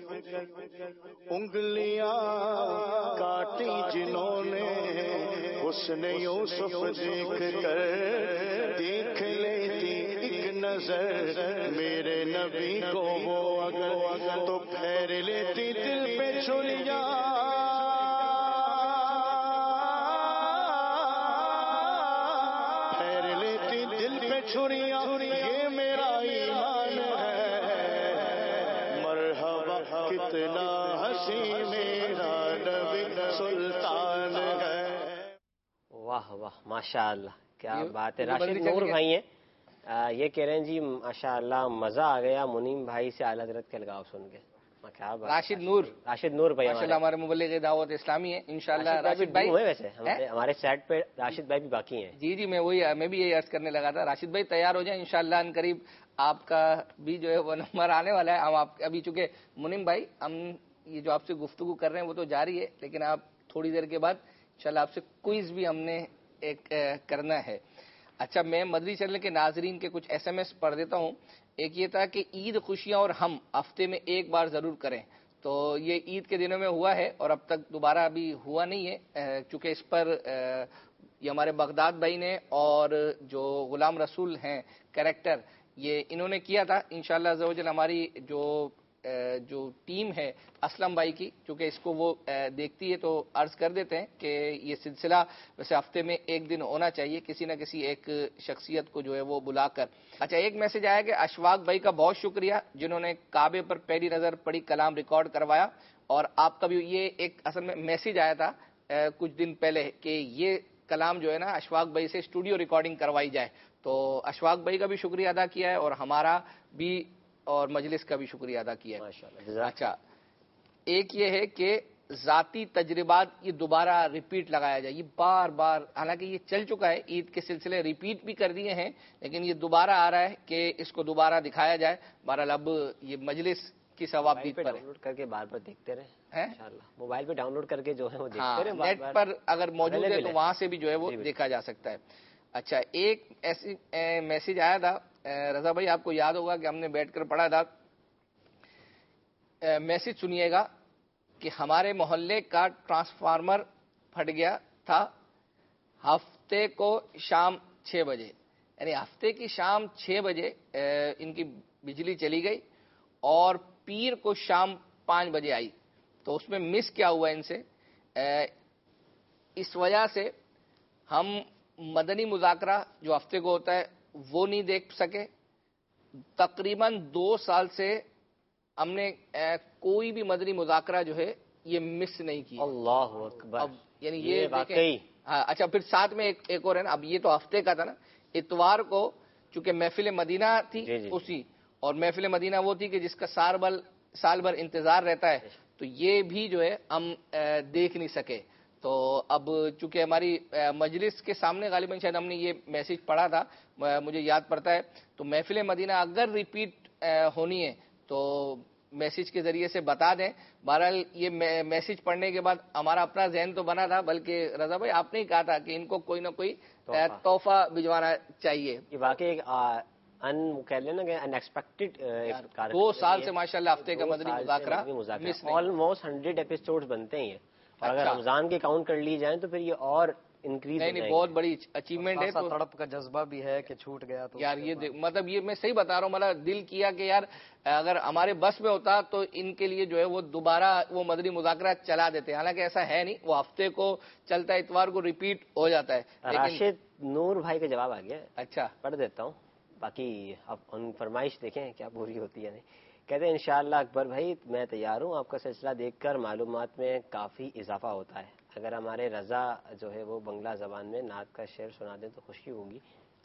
کر انگلیاں کاٹی جنہوں نے حسن یوسف دیکھ کر دیکھ لیتی ایک نظر میرے نبی کو وہ اگر تو پھیر لیتی دل پہ چھریاں پھیر لیتی دل پہ چھریاں یہ میرا ایمان ہے مرحبا کتنا ہنسی میرا نبی سلطان ہے. واہ واہ ماشاء اللہ کیا بات ہے. راشد نور بھائی ہیں یہ کہہ رہے ہیں جی ماشاء اللہ مزہ آ گیا منیم بھائی سے اعلیٰ حضرت کے الگاؤ سن کے. راشد نور بھائی ہمارے مبلغ دعوت اسلامی ہے انشاءاللہ. راشد بھائی ہوئے ویسے ہمارے سیٹ پہ راشد بھائی بھی باقی ہیں. جی میں بھی یہی عرض کرنے لگا تھا. راشد بھائی تیار ہو جائیں انشاءاللہ ان قریب آپ کا بھی جو ہے وہ نمبر آنے والا ہے. ہم آپ ابھی چونکہ منیم بھائی ہم یہ جو آپ سے گفتگو کر رہے ہیں وہ تو جاری ہے لیکن آپ تھوڑی دیر کے بعد انشاءاللہ آپ سے کوئز بھی ہم نے ایک کرنا ہے. اچھا میں مدنی چینل کے ناظرین کے کچھ ایس ایم ایس پڑھ دیتا ہوں. ایک یہ تھا کہ عید خوشیاں اور ہم ہفتے میں ایک بار ضرور کریں. تو یہ عید کے دنوں میں ہوا ہے اور اب تک دوبارہ ابھی ہوا نہیں ہے چونکہ اس پر یہ ہمارے بغداد بھائی نے اور جو غلام رسول ہیں کریکٹر یہ انہوں نے کیا تھا. انشاءاللہ عز و جل ہماری جو ٹیم ہے اسلم بھائی کی چونکہ اس کو وہ دیکھتی ہے تو عرض کر دیتے ہیں کہ یہ سلسلہ ویسے ہفتے میں ایک دن ہونا چاہیے کسی نہ کسی ایک شخصیت کو جو ہے وہ بلا کر. اچھا ایک میسج آیا کہ اشفاق بھائی کا بہت شکریہ جنہوں نے کعبے پر پہلی نظر پڑی کلام ریکارڈ کروایا اور آپ کا بھی یہ ایک اصل میں میسج آیا تھا کچھ دن پہلے کہ یہ کلام جو ہے نا اشفاق بھائی سے اسٹوڈیو ریکارڈنگ کروائی جائے. تو اشفاق بھائی کا بھی شکریہ ادا کیا ہے اور ہمارا بھی اور مجلس کا بھی شکریہ ادا کیا ہے. اچھا ایک یہ ہے کہ ذاتی تجربات یہ دوبارہ ریپیٹ لگایا جائے. یہ بار بار حالانکہ یہ چل چکا ہے عید کے سلسلے ریپیٹ بھی کر دیے ہیں لیکن یہ دوبارہ آ رہا ہے کہ اس کو دوبارہ دکھایا جائے. بہرحال اب یہ مجلس کی ثوابدید پر ڈاؤن لوڈ کر کے بار بار دیکھتے رہے موبائل پہ ڈاؤن لوڈ کر کے جو ہے وہ دیکھتے رہے. نیٹ پر اگر موجود ہے تو وہاں سے بھی جو ہے وہ دیکھا جا سکتا ہے. اچھا ایک ایسی میسج آیا تھا رضا بھائی آپ کو یاد ہوگا کہ ہم نے بیٹھ کر پڑھا تھا. میسج سنیے گا کہ ہمارے محلے کا ٹرانسفارمر پھٹ گیا تھا ہفتے کو شام 6 بجے یعنی ہفتے کی شام 6 بجے ان کی بجلی چلی گئی اور پیر کو شام 5 بجے آئی. تو اس میں مس کیا ہوا ان سے اس وجہ سے ہم مدنی مذاکرہ جو ہفتے کو ہوتا ہے وہ نہیں دیکھ سکے. تقریباً 2 سال سے ہم نے کوئی بھی مدنی مذاکرہ جو ہے یہ مس نہیں کیا. اللہ اکبر. اب یعنی یہ واقعی اچھا پھر ساتھ میں ایک اور ہے نا. اب یہ تو ہفتے کا تھا نا. اتوار کو چونکہ محفل مدینہ تھی اسی اور محفل مدینہ وہ تھی کہ جس کا سال بھر انتظار رہتا ہے تو یہ بھی جو ہے ہم دیکھ نہیں سکے. تو اب چونکہ ہماری مجلس کے سامنے غالباً شاید ہم نے یہ میسج پڑھا تھا مجھے یاد پڑتا ہے. تو محفل مدینہ اگر ریپیٹ ہونی ہے تو میسج کے ذریعے سے بتا دیں. بہرحال یہ میسج پڑھنے کے بعد ہمارا اپنا ذہن تو بنا تھا بلکہ رضا بھائی آپ نے ہی کہا تھا کہ ان کو کوئی نہ کوئی تحفہ بھجوانا چاہیے. یہ واقعی کہہ لینا کہ ان ایکسپیکٹڈ 2 سال سے ماشاءاللہ ہفتے کا مدنی مذاکرہ آلموسٹ 100 ایپیسوڈ بنتے ہیں اور اگر رمضان کے کاؤنٹ کر لی جائیں تو پھر یہ اور انکریز نہیں بہت بڑی اچیومنٹ ہے. تڑپ کا جذبہ بھی ہے کہ چھوٹ گیا تو یار یہ مطلب یہ میں صحیح بتا رہا ہوں مطلب دل کیا کہ یار اگر ہمارے بس میں ہوتا تو ان کے لیے جو ہے وہ دوبارہ وہ مدنی مذاکرہ چلا دیتے. حالانکہ ایسا ہے نہیں وہ ہفتے کو چلتا ہے اتوار کو ریپیٹ ہو جاتا ہے. راشد نور بھائی کا جواب آ گیا. اچھا پڑھ دیتا ہوں باقی اب ان فرمائش دیکھیں کیا پوری ہوتی ہے نہیں. کہتے ہیں انشاءاللہ اکبر بھائی میں تیار ہوں. آپ کا سلسلہ دیکھ کر معلومات میں کافی اضافہ ہوتا ہے. اگر ہمارے رضا جو ہے وہ بنگلہ زبان میں نعت کا شعر سنا دیں تو خوشی ہوگی.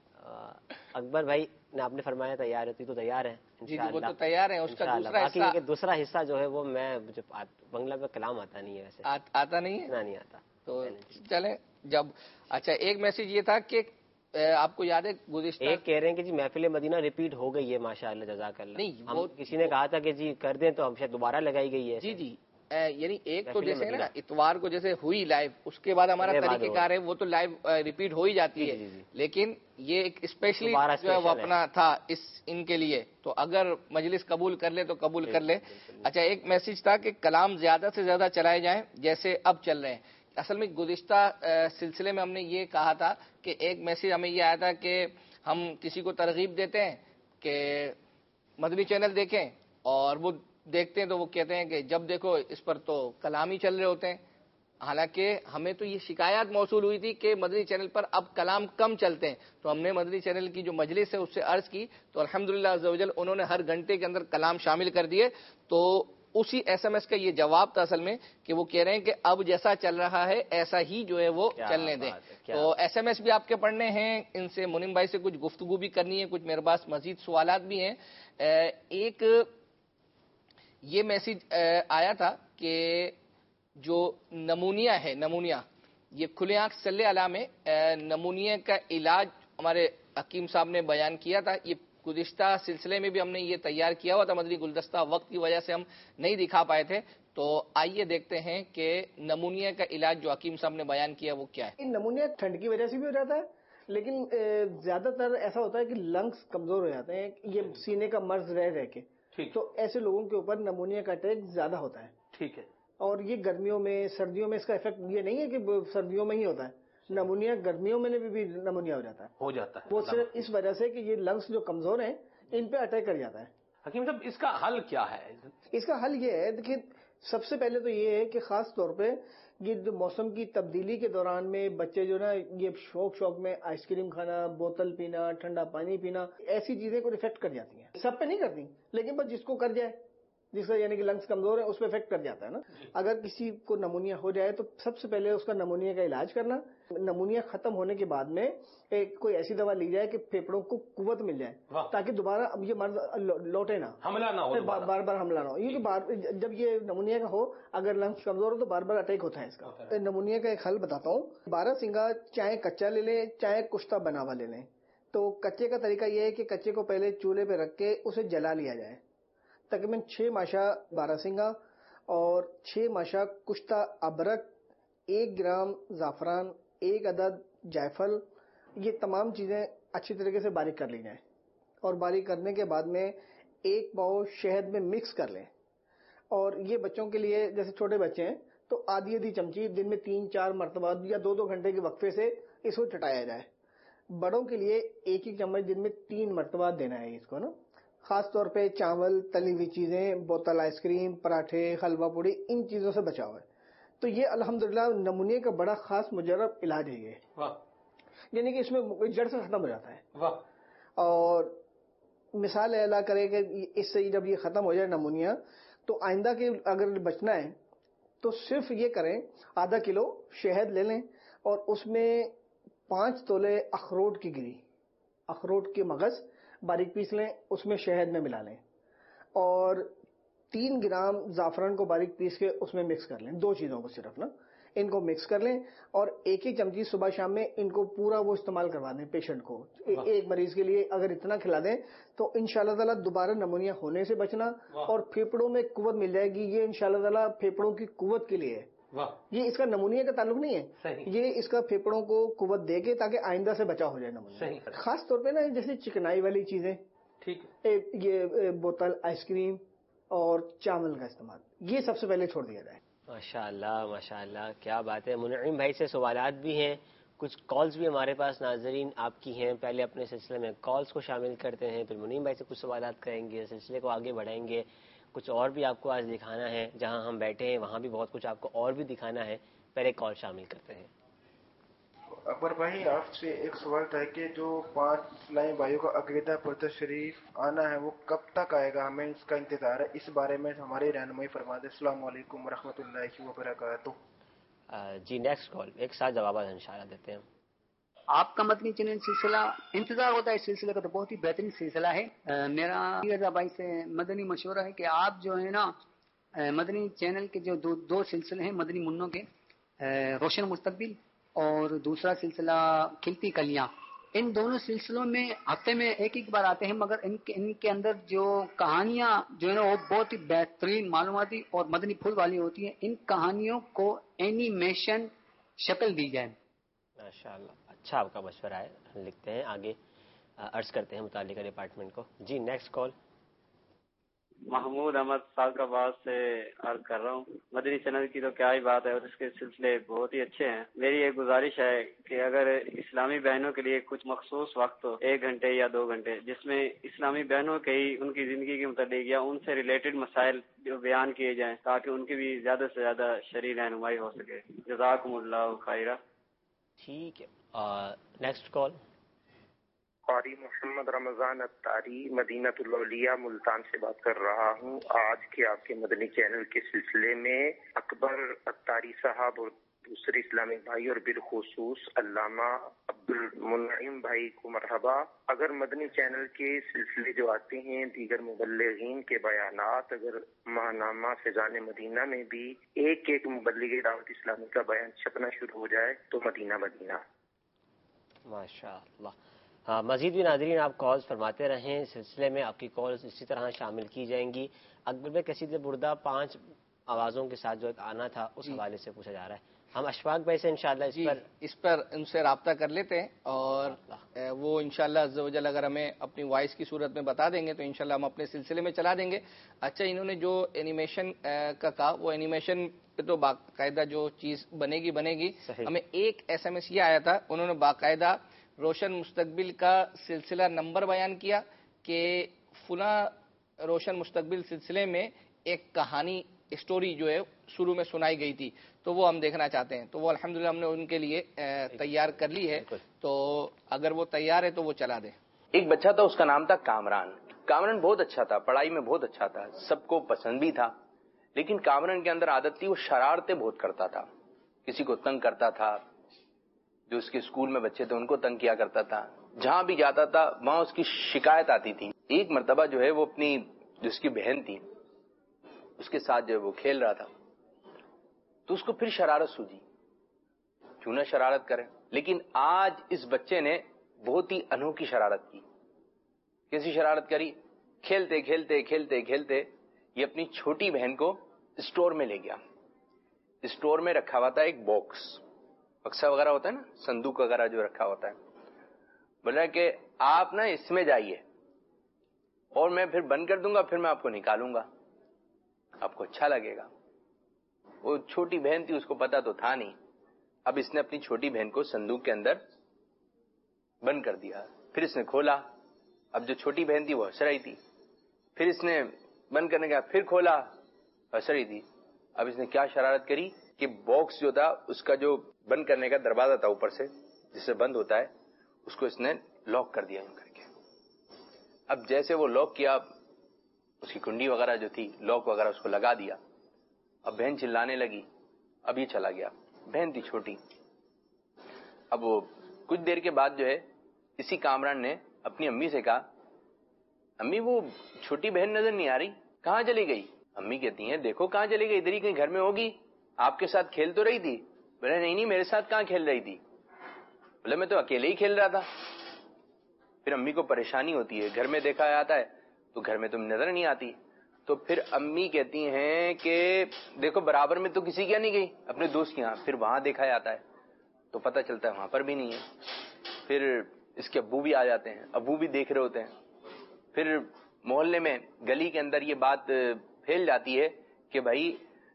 اکبر بھائی نے آپ نے فرمایا تیار ہوتی تو تیار ہے وہ تو تیار ہے. اس کا دوسرا حصہ جو ہے وہ میں بنگلہ میں کلام آتا نہیں ہے ویسے آتا نہیں ہے نہیں آتا تو چلیں جب. اچھا ایک میسج یہ تھا کہ آپ کو یاد ہے گزشتہ ایک کہہ رہے ہیں کہ جی محفل مدینہ ریپیٹ ہو گئی ہے ماشاءاللہ جزاک اللہ. نہیں کسی نے کہا تھا کہ جی کر دیں تو ہم شاید دوبارہ لگائی گئی ہے. جی یعنی ایک تو جیسے نا اتوار کو جیسے ہوئی لائیو اس کے بعد ہمارا طریقہ کار ہے وہ تو لائیو ریپیٹ ہو ہی جاتی ہے لیکن یہ ایک اسپیشلی جو ہے وہ اپنا تھا ان کے لیے. تو اگر مجلس قبول کر لے تو قبول کر لے. اچھا ایک میسج تھا کہ کلام زیادہ سے زیادہ چلائے جائیں جیسے اب چل رہے ہیں. اصل میں گزشتہ سلسلے میں ہم نے یہ کہا تھا کہ ایک میسج ہمیں یہ آیا تھا کہ ہم کسی کو ترغیب دیتے ہیں کہ مدنی چینل دیکھیں، اور وہ دیکھتے ہیں تو وہ کہتے ہیں کہ جب دیکھو اس پر تو کلام ہی چل رہے ہوتے ہیں. حالانکہ ہمیں تو یہ شکایات موصول ہوئی تھی کہ مدنی چینل پر اب کلام کم چلتے ہیں، تو ہم نے مدنی چینل کی جو مجلس ہے اس سے عرض کی، تو الحمدللہ عز و جل انہوں نے ہر گھنٹے کے اندر کلام شامل کر دیے. تو اسی ایس ایم ایس کا یہ جواب تھا اصل میں کہ وہ کہہ رہے ہیں کہ اب جیسا چل رہا ہے ایسا ہی جو ہے وہ چلنے دیں. تو ایس ایم ایس بھی آپ کے پڑھنے ہیں، ان سے منیم بھائی سے کچھ گفتگو بھی کرنی ہے، کچھ میرے پاس مزید سوالات بھی ہیں. ایک یہ میسج آیا تھا کہ جو نمونیا ہے، نمونیا یہ کھلے آنکھ صلی علیہ میں نمونیا کا علاج ہمارے حکیم صاحب نے بیان کیا تھا. یہ گزشتہ سلسلے میں بھی ہم نے یہ تیار کیا ہوا تھا، مدنی گلدستہ وقت کی وجہ سے ہم نہیں دکھا پائے تھے. تو آئیے دیکھتے ہیں کہ نمونیا کا علاج جو حکیم صاحب نے بیان کیا وہ کیا ہے. نمونیا ٹھنڈ کی وجہ سے بھی ہو جاتا ہے، لیکن زیادہ تر ایسا ہوتا ہے کہ لنگس کمزور ہو جاتے ہیں، یہ سینے کا مرض رہ کے، تو ایسے لوگوں کے اوپر نمونیا کا اٹیک زیادہ ہوتا ہے. ٹھیک ہے. اور یہ گرمیوں میں، سردیوں میں اس کا افیکٹ یہ نہیں ہے کہ سردیوں میں ہی ہوتا ہے. نمونیا گرمیوں میں بھی نمونیا ہو جاتا ہے. وہ صرف اس وجہ سے کہ یہ لنگس جو کمزور ہیں ان پہ اٹیک کر جاتا ہے. حکیم صاحب اس کا حل کیا ہے؟ اس کا حل یہ ہے کہ سب سے پہلے تو یہ ہے کہ خاص طور پہ یہ جو موسم کی تبدیلی کے دوران میں بچے جو نا یہ شوق میں آئس کریم کھانا، بوتل پینا، ٹھنڈا پانی پینا، ایسی چیزیں کو افیکٹ کر جاتی ہیں. سب پہ نہیں کرتی، لیکن بس جس کو کر جائے، جس کا یعنی کہ لنگس کمزور ہے اس پہ افیکٹ کر جاتا ہے نا. اگر کسی کو نمونیا ہو جائے تو سب سے پہلے اس کا نمونیا کا علاج کرنا. نمونیا ختم ہونے کے بعد میں کوئی ایسی دوا لی جائے کہ پھیپڑوں کو قوت مل جائے تاکہ دوبارہ اب یہ مرض لوٹے نہ، حملہ نہ ہو، بار بار حملہ نہ ہو. یہ جب یہ نمونیا کا ہو، اگر لنگس کمزور ہو تو بار بار اٹیک ہوتا ہے اس کا. نمونیا کا ایک حل بتاتا ہوں. 12 سنگا چاہے کچا لے لیں چاہے کشتہ بنا ہوا لے لیں. تو کچے کا طریقہ یہ ہے کہ کچے کو پہلے چولہے پہ رکھ کے اسے جلا لیا جائے. تقریباً 6 ماشا 12 سنگا اور 6 ماشا کشتہ ابرک، 1 گرام زعفران، 1 عدد جائفل، یہ تمام چیزیں اچھی طریقے سے باریک کر لی جائیں. اور باریک کرنے کے بعد میں 1 پاؤ شہد میں مکس کر لیں. اور یہ بچوں کے لیے جیسے چھوٹے بچے ہیں تو آدھی چمچی دن میں 3-4 مرتبہ یا 2 گھنٹے کے وقفے سے اس کو چٹایا جائے. بڑوں کے لیے 1 چمچ دن میں 3 مرتبہ دینا ہے اس کو نا. خاص طور پہ چاول، تلی ہوئی چیزیں، بوتل آئس کریم، پراٹھے، حلوہ پوڑی، ان چیزوں سے بچاؤ ہے. تو یہ الحمدللہ نمونیا کا بڑا خاص مجرب علاج ہے یہ. یعنی کہ اس میں جڑ سے ختم ہو جاتا ہے. اور مثال اعلیٰ کرے کہ اس سے جب یہ ختم ہو جائے نمونیا، تو آئندہ کے اگر بچنا ہے تو صرف یہ کریں، ½ کلو شہد لے لیں اور اس میں 5 تولے اخروٹ کی گری، اخروٹ کے مغز باریک پیس لیں، اس میں شہد میں ملا لیں اور 3 گرام زعفران کو باریک پیس کے اس میں مکس کر لیں. 2 چیزوں کو صرف نا ان کو مکس کر لیں اور 1 چمچی صبح شام میں ان کو پورا وہ استعمال کروا دیں پیشنٹ کو. ایک مریض کے لیے اگر اتنا کھلا دیں تو انشاءاللہ تعالیٰ دوبارہ نمونیا ہونے سے بچنا اور پھیپڑوں میں قوت مل جائے گی. یہ انشاءاللہ تعالیٰ پھیپڑوں کی قوت کے لیے ہے. یہ اس کا نمونیا کا تعلق نہیں ہے، یہ اس کا پھیپڑوں کو قوت دے کے تاکہ آئندہ سے بچا ہو جائے نمونیا. خاص طور پہ نا جیسے چکنائی والی چیزیں، یہ بوتل آئس کریم اور چاول کا استعمال، یہ سب سے پہلے چھوڑ دیا جائے. ماشاءاللہ ماشاءاللہ، کیا بات ہے. منعم بھائی سے سوالات بھی ہیں، کچھ کالز بھی ہمارے پاس ناظرین آپ کی ہیں. پہلے اپنے سلسلے میں کالز کو شامل کرتے ہیں، پھر منعم بھائی سے کچھ سوالات کریں گے، سلسلے کو آگے بڑھائیں گے. کچھ اور بھی آپ کو آج دکھانا ہے، جہاں ہم بیٹھے ہیں وہاں بھی بہت کچھ آپ کو اور بھی دکھانا ہے. پہلے کال شامل کرتے ہیں. اکبر بھائی، آپ سے ایک سوال تھا کہ جو 5 اسلامی بھائیوں کا عقیدہ پرت شریف آنا ہے وہ کب تک آئے گا؟ ہمیں اس کا انتظار ہے، اس بارے میں ہماری رہنمائی فرما دیں. السلام علیکم ورحمۃ اللہ وبرکاتہ. جی نیکسٹ کال، ایک ساتھ جوابات انشاءاللہ دیتے ہیں. آپ کا مدنی چینل سلسلہ انتظار ہوتا ہے، اس سلسلے کا تو بہت ہی بہترین سلسلہ ہے. میرا رضا بھائی سے مدنی مشورہ ہے کہ آپ جو ہے نا مدنی چینل کے جو دو سلسلے ہیں مدنی منوں کے، روشن مستقبل اور دوسرا سلسلہ کھلتی کلیاں، ان دونوں سلسلوں میں ہفتے میں ایک بار آتے ہیں، مگر ان کے اندر جو کہانیاں جو ہے نا وہ بہت ہی بہترین معلوماتی اور مدنی پھول والی ہوتی ہیں. ان کہانیوں کو اینیمیشن شکل دی جائے. ماشاءاللہ، اچھا آپ کا مشورہ ہے، لکھتے ہیں، آگے عرض کرتے ہیں متعلقہ ڈپارٹمنٹ کو. جی نیکسٹ کال. محمود احمد فاضل سے عرض کر رہا ہوں. مدنی چینل کی تو کیا ہی بات ہے اور اس کے سلسلے بہت ہی اچھے ہیں. میری ایک گزارش ہے کہ اگر اسلامی بہنوں کے لیے کچھ مخصوص وقت ہو 1 گھنٹے یا 2 گھنٹے جس میں اسلامی بہنوں کے ہی ان کی زندگی کے متعلق یا ان سے ریلیٹڈ مسائل جو بیان کیے جائیں تاکہ ان کی بھی زیادہ سے زیادہ شرعی رہنمائی ہو سکے. جزاکم اللہ خیرہ. ٹھیک ہے. Next call. قاری محمد رمضان اتاری مدینہ الاولیاء ملتان سے بات کر رہا ہوں. آج کے آپ کے مدنی چینل کے سلسلے میں اکبر اتاری صاحب اور دوسرے اسلامی بھائی اور بالخصوص علامہ عبد المنعم بھائی کو مرحبا. اگر مدنی چینل کے سلسلے جو آتے ہیں دیگر مبلغین کے بیانات اگر ماہنامہ فیضان مدینہ میں بھی ایک ایک مبلغ دعوت اسلامی کا بیان چھپنا شروع ہو جائے تو مدینہ مدینہ. ماشاء اللہ. مزید بھی ناظرین آپ کالز فرماتے رہیں. سلسلے میں آپ کی کالز اسی طرح شامل کی جائیں گی. اکبر میں قصید بردہ 5 آوازوں کے ساتھ جو ایک آنا تھا اس حوالے سے پوچھا جا رہا ہے. ہم اشفاق بھائی سے انشاءاللہ اس پر ان سے رابطہ کر لیتے ہیں اور وہ انشاءاللہ عز و جل اگر ہمیں اپنی وائس کی صورت میں بتا دیں گے تو انشاءاللہ ہم اپنے سلسلے میں چلا دیں گے. اچھا انہوں نے جو اینیمیشن کا کہا وہ اینیمیشن پہ تو باقاعدہ جو چیز بنے گی. ہمیں ایک SMS یہ آیا تھا, انہوں نے باقاعدہ روشن مستقبل کا سلسلہ نمبر بیان کیا کہ فلاں روشن مستقبل سلسلے میں ایک کہانی اسٹوری جو ہے شروع میں سنائی گئی تھی تو وہ ہم دیکھنا چاہتے ہیں. تو وہ الحمدللہ ہم نے ان کے لیے تیار کر لی ہے, تو اگر وہ تیار ہے تو وہ چلا دیں. ایک بچہ تھا, اس کا نام تھا کامران. کامران بہت اچھا تھا, پڑھائی میں بہت اچھا تھا, سب کو پسند بھی تھا. لیکن کامران کے اندر عادت تھی وہ شرارتیں بہت کرتا تھا, کسی کو تنگ کرتا تھا, جو اس کے اسکول میں بچے تھے ان کو تنگ کیا کرتا تھا. جہاں بھی جاتا تھا وہاں اس کی شکایت آتی تھی. ایک مرتبہ جو ہے وہ اپنی جو اس کی بہن تھی اس کے ساتھ جو ہے وہ کھیل رہا تھا تو اس کو پھر شرارت سوجی, کیوں نہ شرارت کرے. لیکن آج اس بچے نے بہت ہی انوکھی شرارت کی. کیسی شرارت کری؟ کھیلتے کھیلتے کھیلتے کھیلتے یہ اپنی چھوٹی بہن کو اسٹور میں لے گیا. اسٹور میں رکھا ہوا تھا ایک باکس, بکسا وغیرہ ہوتا ہے نا, صندوق وغیرہ جو رکھا ہوتا ہے. بولا کہ آپ نا اس میں جائیے اور میں پھر بند کر دوں گا, پھر میں آپ کو نکالوں گا, آپ کو اچھا لگے گا. وہ چھوٹی بہن تھی, اس کو پتا تو تھا نہیں. اب اس نے اپنی چھوٹی بہن کو صندوق کے اندر بند کر دیا. پھر اس نے کھولا, اب جو چھوٹی بہن تھی وہ ہنس رہی تھی. پھر اس نے بند کرنے کا پھر کھولا, ہنس رہی تھی. اب اس نے کیا شرارت کری کہ باکس جو تھا اس کا جو بند کرنے کا دروازہ تھا اوپر سے جس سے بند ہوتا ہے اس کو اس نے لاک کر دیا کر کے. اب جیسے وہ لاک کیا, اس کی کنڈی وغیرہ جو تھی لاک وغیرہ اس کو لگا دیا. اب بہن چلانے لگی, اب یہ چلا گیا. بہن تھی چھوٹی. اب وہ کچھ دیر کے بعد جو ہے اسی کامران نے اپنی امی سے کہا, امی وہ چھوٹی بہن نظر نہیں آ رہی, کہاں چلی گئی؟ امی کہتی ہیں دیکھو کہاں چلی گئی, ادھر ہی کہیں گھر میں ہوگی, آپ کے ساتھ کھیل تو رہی تھی. بولے نہیں میرے ساتھ کہاں کھیل رہی تھی. بولے میں تو اکیلے ہی کھیل رہا تھا. پھر امی کو پریشانی ہوتی ہے, گھر میں دیکھا جاتا ہے تو گھر میں تم نظر نہیں آتی. تو پھر امی کہتی ہیں کہ دیکھو برابر میں تو کسی کیا نہیں گئی, اپنے دوست کے یہاں. پھر وہاں دیکھا جاتا ہے تو پتہ چلتا ہے وہاں پر بھی نہیں ہے. پھر اس کے ابو بھی آ جاتے ہیں, ابو بھی دیکھ رہے ہوتے ہیں. پھر محلے میں گلی کے اندر یہ بات پھیل جاتی ہے کہ بھائی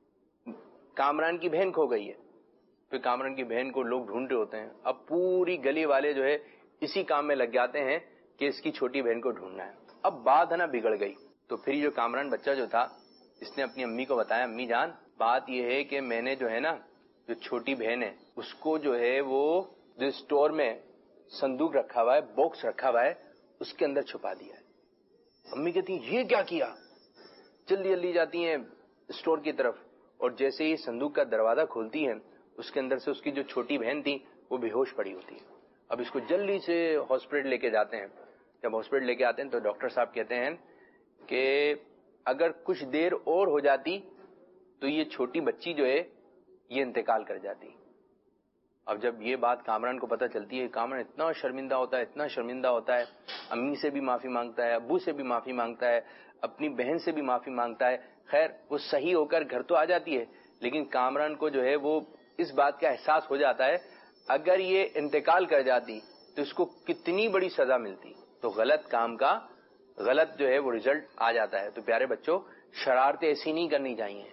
کامران کی بہن کھو گئی ہے. پھر کامران کی بہن کو لوگ ڈھونڈ رہے ہوتے ہیں. اب پوری گلی والے جو ہے اسی کام میں لگ جاتے ہیں کہ اس کی چھوٹی بہن کو ڈھونڈنا ہے. اب بات ہے نا بگڑ گئی. تو پھر جو کامران بچہ جو تھا اس نے اپنی امی کو بتایا, امی جان بات یہ ہے کہ میں نے جو ہے نا جو چھوٹی بہن ہے اس کو جو ہے وہ جو اسٹور میں صندوق رکھا ہوا ہے, باکس رکھا ہوا ہے, اس کے اندر چھپا دیا ہے. امی کہتی ہیں یہ کیا کیا؟ جلدی جلدی جاتی ہیں اسٹور کی طرف اور جیسے ہی صندوق کا دروازہ کھولتی ہیں اس کے اندر سے اس کی جو چھوٹی بہن تھی وہ بے ہوش پڑی ہوتی ہے. اب اس کو جلدی سے ہاسپٹل لے کے جاتے ہیں. جب ہاسپٹل لے کے آتے ہیں تو ڈاکٹر صاحب کہتے ہیں کہ اگر کچھ دیر اور ہو جاتی تو یہ چھوٹی بچی جو ہے یہ انتقال کر جاتی. اب جب یہ بات کامران کو پتہ چلتی ہے, کامران اتنا شرمندہ ہوتا ہے, اتنا شرمندہ ہوتا ہے, امی سے بھی معافی مانگتا ہے, ابو سے بھی معافی مانگتا ہے, اپنی بہن سے بھی معافی مانگتا ہے. خیر وہ صحیح ہو کر گھر تو آ جاتی ہے لیکن کامران کو جو ہے وہ اس بات کا احساس ہو جاتا ہے اگر یہ انتقال کر جاتی تو اس کو کتنی بڑی سزا ملتی. تو غلط کام کا غلط جو ہے وہ رزلٹ آ جاتا ہے. تو پیارے بچوں شرارتیں ایسی نہیں کرنی چاہیے.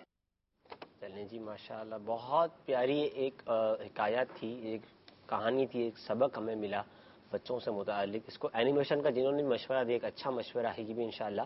چلیں جی ماشاءاللہ بہت پیاری ایک حکایت تھی, ایک کہانی تھی, ایک سبق ہمیں ملا بچوں سے متعلق. اس کو اینیمیشن کا جنہوں نے مشورہ دیا ایک اچھا مشورہ ہے, یہ بھی انشاءاللہ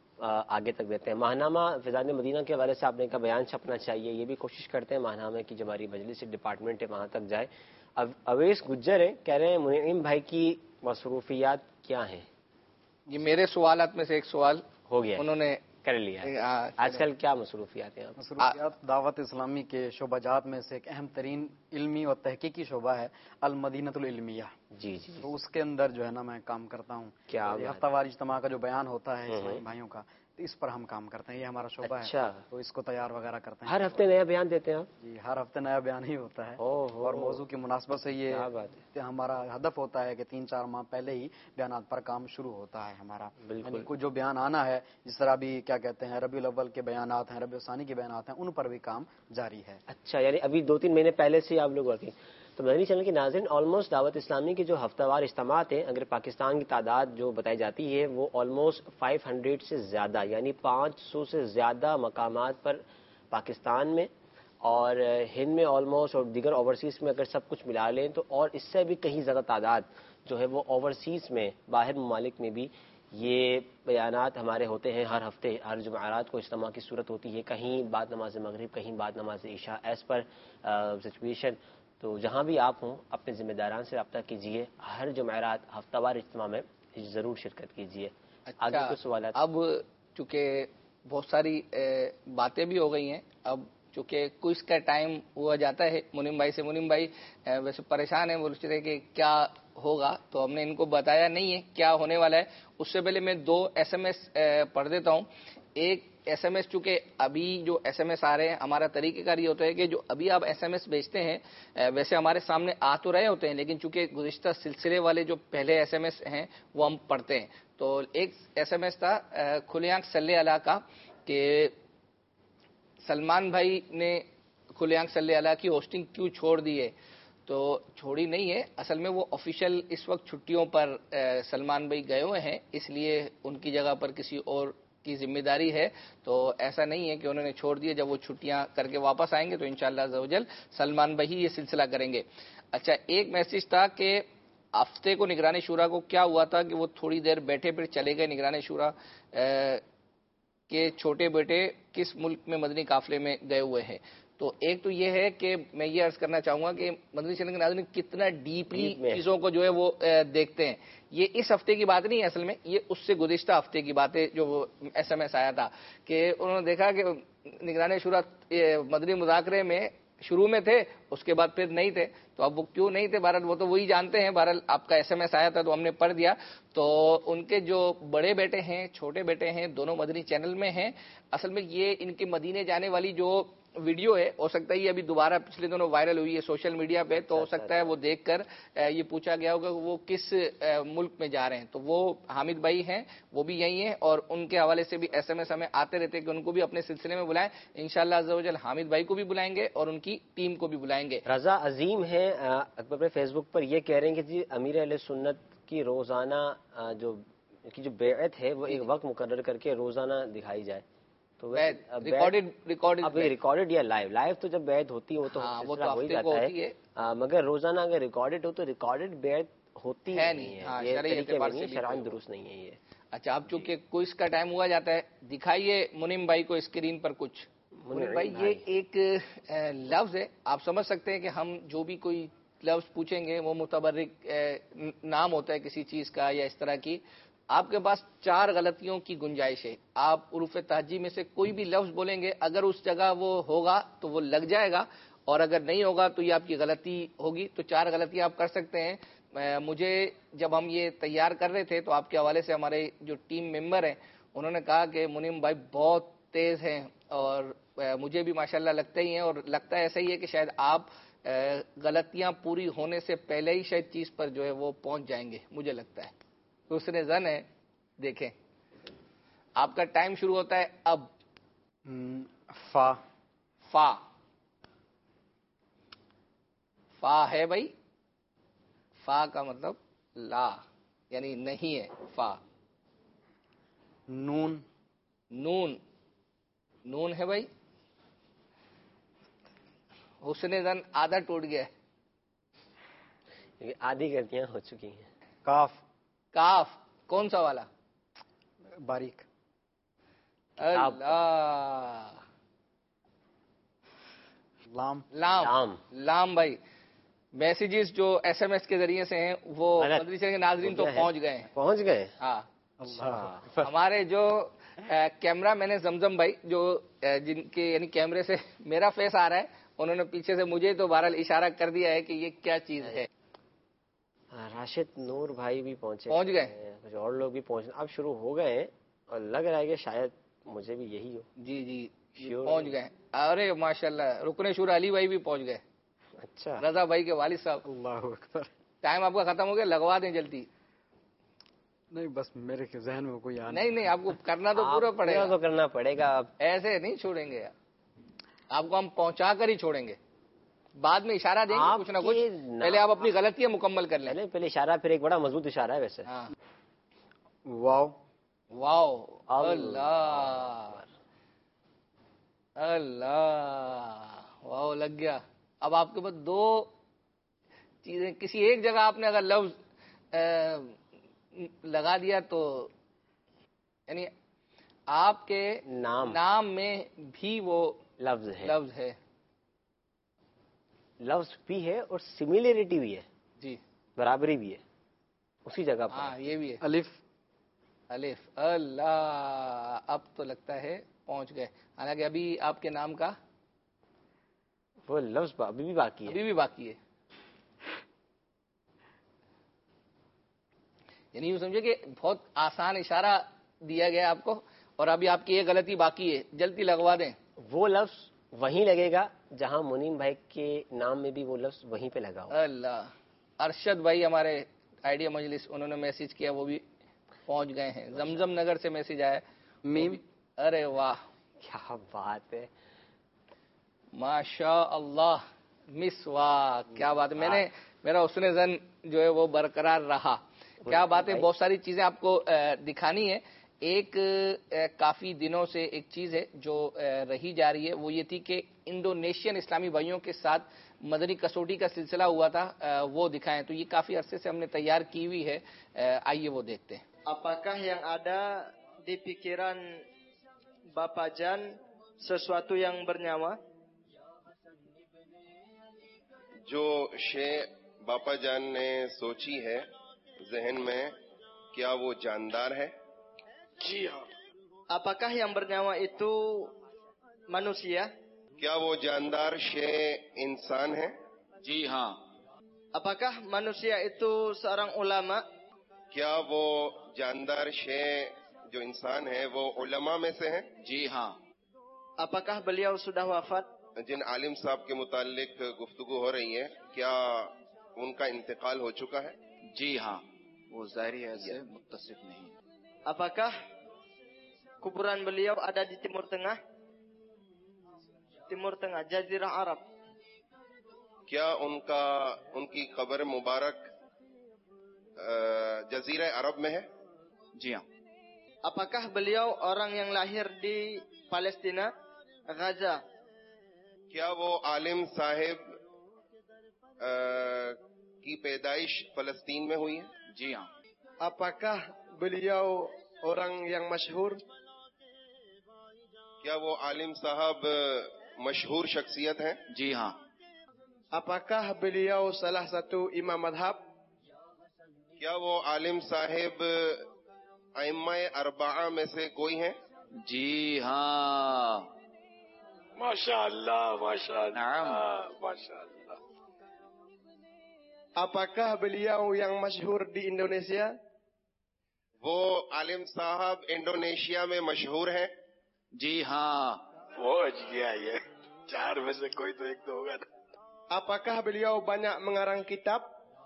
آگے تک دیتے ہیں. ماہنامہ فیضان مدینہ کے حوالے سے آپ نے کا بیان چھپنا چاہیے, یہ بھی کوشش کرتے ہیں ماہنامے کی جو ہماری مجلس ڈپارٹمنٹ ہے وہاں تک جائے. اب اویس گجر ہیں, کہہ رہے ہیں منعم بھائی کی مصروفیات کیا ہیں؟ یہ میرے سوالات میں سے ایک سوال ہو گیا, انہوں نے کر لیا ہے. آج کل کیا مصروفیات ہیں؟ مصروفیات دعوت اسلامی کے شعبہ جات میں سے ایک اہم ترین علمی اور تحقیقی شعبہ ہے المدینۃ العلمیہ. جی جی, تو اس کے اندر جو ہے نا میں کام کرتا ہوں. کیا ہفتہ وار اجتماع کا جو بیان ہوتا ہے اسلامی بھائیوں کا, تو اس پر ہم کام کرتے ہیں. یہ ہمارا شعبہ ہے, تو اس کو تیار وغیرہ کرتے ہیں. ہر ہفتے نیا بیان دیتے ہیں؟ جی ہر ہفتے نیا بیان ہی ہوتا ہے. اور موضوع کی مناسبت سے یہ ہمارا ہدف ہوتا ہے کہ 3-4 ماہ پہلے ہی بیانات پر کام شروع ہوتا ہے ہمارا. یعنی کچھ جو بیان آنا ہے, جس طرح بھی کیا کہتے ہیں ربیع الاول کے بیانات ہیں, ربیع الثانی کے بیانات ہیں, ان پر بھی کام جاری ہے. اچھا, یعنی ابھی 2-3 مہینے پہلے سے آپ لوگ ورکنگ. تو مدنی چینل کے ناظرین آلموسٹ دعوت اسلامی کے جو ہفتہ وار اجتماعات ہیں, اگر پاکستان کی تعداد جو بتائی جاتی ہے وہ آلموسٹ 500 سے زیادہ, یعنی 500 سے زیادہ مقامات پر پاکستان میں, اور ہند میں آلموسٹ, اور دیگر اوورسیز میں اگر سب کچھ ملا لیں تو اور اس سے بھی کہیں زیادہ تعداد جو ہے وہ اوورسیز میں, باہر ممالک میں بھی یہ بیانات ہمارے ہوتے ہیں. ہر ہفتے ہر جمعرات کو اجتماع کی صورت ہوتی ہے, کہیں بعد نماز مغرب, کہیں بعد نماز عشاء, ایز پر سچویشن. تو جہاں بھی آپ ہوں اپنے ذمہ داران سے رابطہ کیجیے, ہر جمعرات ہفتہ وار اجتماع میں ضرور شرکت کیجیے. آگے کے سوالات. اب چونکہ بہت ساری باتیں بھی ہو گئی ہیں, اب چونکہ کوئز کا ٹائم ہوا جاتا ہے منعم بھائی سے. منعم بھائی ویسے پریشان ہیں, بول رہے کہ کیا ہوگا, تو ہم نے ان کو بتایا نہیں ہے کیا ہونے والا ہے. اس سے پہلے میں 2 SMS پڑھ دیتا ہوں. ایک SMS, چونکہ ابھی جو SMS آ رہے ہیں, ہمارا طریقہ کار یہ ہوتا ہے کہ جو ابھی آپ SMS بھیجتے ہیں ویسے ہمارے سامنے آ تو رہے ہوتے ہیں, لیکن چونکہ گزشتہ سلسلے والے جو پہلے SMS ہیں وہ ہم پڑھتے ہیں. تو ایک SMS تھا کھلے آنکھ صلی اللہ کا, کہ سلمان بھائی نے کھلے آنکھ صلی اللہ کی ہوسٹنگ کیوں چھوڑ دی ہے. تو چھوڑی نہیں ہے, اصل میں وہ آفیشیل اس وقت چھٹیوں پر سلمان بھائی گئے ہوئے ہیں, اس لیے ان کی جگہ پر کسی اور کی ذمہ داری ہے. تو ایسا نہیں ہے کہ انہوں نے چھوڑ دیے, جب وہ چھٹیاں کر کے واپس آئیں گے تو انشاءاللہ عز و جل سلمان بھائی یہ سلسلہ کریں گے. اچھا, ایک میسج تھا کہ ہفتے کو نگران شورا کو کیا ہوا تھا کہ وہ تھوڑی دیر بیٹھے پھر چلے گئے. نگران شورا کے چھوٹے بیٹے کس ملک میں مدنی قافلے میں گئے ہوئے ہیں. تو ایک تو یہ ہے کہ میں یہ عرض کرنا چاہوں گا کہ مدنی چینل کے ناظرین کتنا ڈیپلی چیزوں کو جو ہے وہ دیکھتے ہیں. یہ اس ہفتے کی بات نہیں ہے, اصل میں یہ اس سے گزشتہ ہفتے کی بات ہے. جو وہ SMS آیا تھا کہ انہوں نے دیکھا کہ نگران شورا مدنی مذاکرے میں شروع میں تھے, اس کے بعد پھر نہیں تھے. تو اب وہ کیوں نہیں تھے, بہرحال وہ تو وہی جانتے ہیں. بہرحال آپ کا SMS آیا تھا تو ہم نے پڑھ دیا. تو ان کے جو بڑے بیٹے ہیں, چھوٹے بیٹے ہیں, دونوں مدنی چینل میں ہیں. اصل میں یہ ان کے مدینے جانے والی جو ویڈیو ہے, ہو سکتا ہے یہ ابھی دوبارہ پچھلے دنوں وائرل ہوئی ہے سوشل میڈیا پہ, تو ہو سکتا ہے وہ دیکھ کر یہ پوچھا گیا ہوگا کہ وہ کس ملک میں جا رہے ہیں. تو وہ حامد بھائی ہیں, وہ بھی یہی ہیں, اور ان کے حوالے سے بھی SMS ہمیں آتے رہتے ہیں کہ ان کو بھی اپنے سلسلے میں بلائیں. انشاءاللہ عز و جل حامد بھائی کو بھی بلائیں گے اور ان کی ٹیم کو بھی بلائیں گے. رضا عظیم ہے اکبر فیس بک پر, یہ کہہ رہے ہیں کہ جی امیر اہل سنت کی روزانہ جو بیعت ہے وہ ایک وقت مقرر کر کے روزانہ دکھائی جائے. تو ریکارڈڈ یا لائیو تو جب بیعت ہوتی ہے وہ تو ہو ہی جاتا ہے, مگر روزانہ اگر ریکارڈڈ ہو تو ریکارڈڈ بیعت ہوتی ہے نہیں ہے, شرعاً درست نہیں ہے یہ. اچھا, اب چونکہ کوئز کا ٹائم ہوا جاتا ہے, دکھائیے منعم بھائی کو اسکرین پر کچھ. منعم بھائی یہ ایک لفظ ہے, آپ سمجھ سکتے ہیں کہ ہم جو بھی کوئی لفظ پوچھیں گے وہ متبرک نام ہوتا ہے کسی چیز کا یا اس طرح کی. آپ کے پاس 4 غلطیوں کی گنجائش ہے. آپ حروف تہجی میں سے کوئی بھی لفظ بولیں گے, اگر اس جگہ وہ ہوگا تو وہ لگ جائے گا, اور اگر نہیں ہوگا تو یہ آپ کی غلطی ہوگی. تو 4 غلطیاں آپ کر سکتے ہیں. مجھے جب ہم یہ تیار کر رہے تھے تو آپ کے حوالے سے ہمارے جو ٹیم ممبر ہیں انہوں نے کہا کہ منعم بھائی بہت تیز ہیں, اور مجھے بھی ماشاءاللہ لگتا ہی ہے, اور لگتا ہے ایسا ہی ہے کہ شاید آپ غلطیاں پوری ہونے سے پہلے ہی شاید چیز پر جو ہے وہ پہنچ جائیں گے, مجھے لگتا ہے. دوسرے زن ہے, دیکھیں آپ کا ٹائم شروع ہوتا ہے اب. فا فا فا ہے بھائی, فا کا مطلب لا, یعنی نہیں ہے. فا नून नून नून है भाई, हुस्ने ज़न आधा टूट गया है, आधी गलतियां हो चुकी हैं। काफ काफ कौन सा वाला? बारीक। अल्लाह। लाम लाम लाम भाई, मैसेजेस जो एसएमएस के जरिए से हैं वो मदनी चैनल के नाजरीन तो पहुंच गए हैं। पहुंच गए? हाँ। हमारे जो कैमरा मैन है जमजम भाई, जो जिनके यानी कैमरे से मेरा फेस आ रहा है, उन्होंने पीछे से मुझे तो बहरहाल इशारा कर दिया है कि ये क्या चीज है। राशिद नूर भाई भी पहुंच गए, कुछ और लोग भी पहुंच अब शुरू हो गए हैं, और लग रहा है कि शायद मुझे भी यही हो। जी जी पहुंच गए। अरे माशाल्लाह, रुकने शूर अली भाई भी पहुंच गए। अच्छा, रजा भाई के वालिद साहब। अल्लाह अकबर। टाइम आपका खत्म हो गया, लगवा दें जल्दी। नहीं, बस मेरे जहन में कोई आ नहीं, आपको करना तो पूरा पड़ेगा। तो करना पड़ेगा, आप ऐसे नहीं छोड़ेंगे, आपको हम पहुंचा कर ही छोड़ेंगे। बाद में इशारा देंगे कुछ ना कुछ, पहले आप अपनी गलतियां मुकम्मल कर लें। पहले इशारा, फिर एक बड़ा मजबूत इशारा है वैसे। हाँ। Wow wow, Allah Allah, wow लग गया। अब आपके पास दो चीजें, किसी एक जगह आपने अगर लफ्ज लगा दिया तो यानी आपके नाम में भी वो लफ्ज है, लफ्ज भी है और सिमिलरिटी भी है जी, बराबरी भी है उसी जगह पर। हाँ, ये भी है। अलिफ अल्लाह, अब तो लगता है पहुंच गए। हालांकि अभी आपके नाम का वो लफ्ज अभी भी बाकी है, यानी यूं समझे कि बहुत आसान इशारा दिया गया आपको, और अभी आपकी ये गलती बाकी है, जल्दी लगवा दें। वो लफ्ज वहीं लगेगा जहां मुनीम भाई के नाम में भी वो लफ्ज वहीं पे लगा हो। अल्लाह। अरशद भाई हमारे आइडिया मजलिस, उन्होंने मैसेज किया, वो भी पहुंच गए हैं। जमजम नगर से मैसेज आया, मीम। अरे वाह, क्या बात है, माशा अल्लाह, मिस, वाह क्या बात है। मेरा हुस्न ज़न जो है वो बरकरार रहा। क्या बात है, बहुत सारी चीजें आपको दिखानी है। एक काफी दिनों से एक चीज है जो रही जा रही है, वो ये थी कि इंडोनेशियन इस्लामी भाइयों के साथ मदनी कसौटी का सिलसिला हुआ था, वो दिखाएं। तो ये काफी अरसे से हमने तैयार की हुई है, आइए वो देखते हैं। Apakah yang ada di pikiran Bapak Jan sesuatu yang bernyawa? जो शे बापा जान ने सोची है जहन में, क्या वो जानदार है? जी हाँ। Apakah yang bernyawa itu manusia? क्या वो जानदार शे इंसान है? जी हाँ। Apakah manusia itu seorang ulama? क्या वो जानदार शे जो इंसान है वो उलमा में से है? जी हाँ। Apakah beliau sudah wafat? जिन आलिम साहब के मुतालिक गुफ्तगू हो रही है, क्या उनका इंतकाल हो चुका है? जी हाँ, वो ज़ाहिरी है से मुत्तसिफ नहीं। Apakah kuburan beliau ada di Timur Tengah? Timur Tengah, Jazirah Arab. क्या उनकी कब्र मुबारक जजीरा अरब में है? जी हाँ। Apakah beliau orang yang lahir di Palestina, Gaza? क्या वो आलिम साहिब की पैदाइश फलस्तीन में हुई है? जी हाँ। Apakah beliau orang yang masyhur? क्या वो आलिम साहब मशहूर शख्सियत हैं? जी हाँ। Apakah beliau salah satu imam madhab? क्या वो आलिम साहिब अइम्मा अरबाआ में से कोई हैं? जी हाँ। Masyaallah, masyaallah. Apakah beliau yang masyhur di Indonesia? वो आलिम साहब इंडोनेशिया में मशहूर हैं? जी हाँ। पहुंच गया ये, 4 में से कोई तो एक तो होगा ना। Apakah beliau banyak mengarang kitab?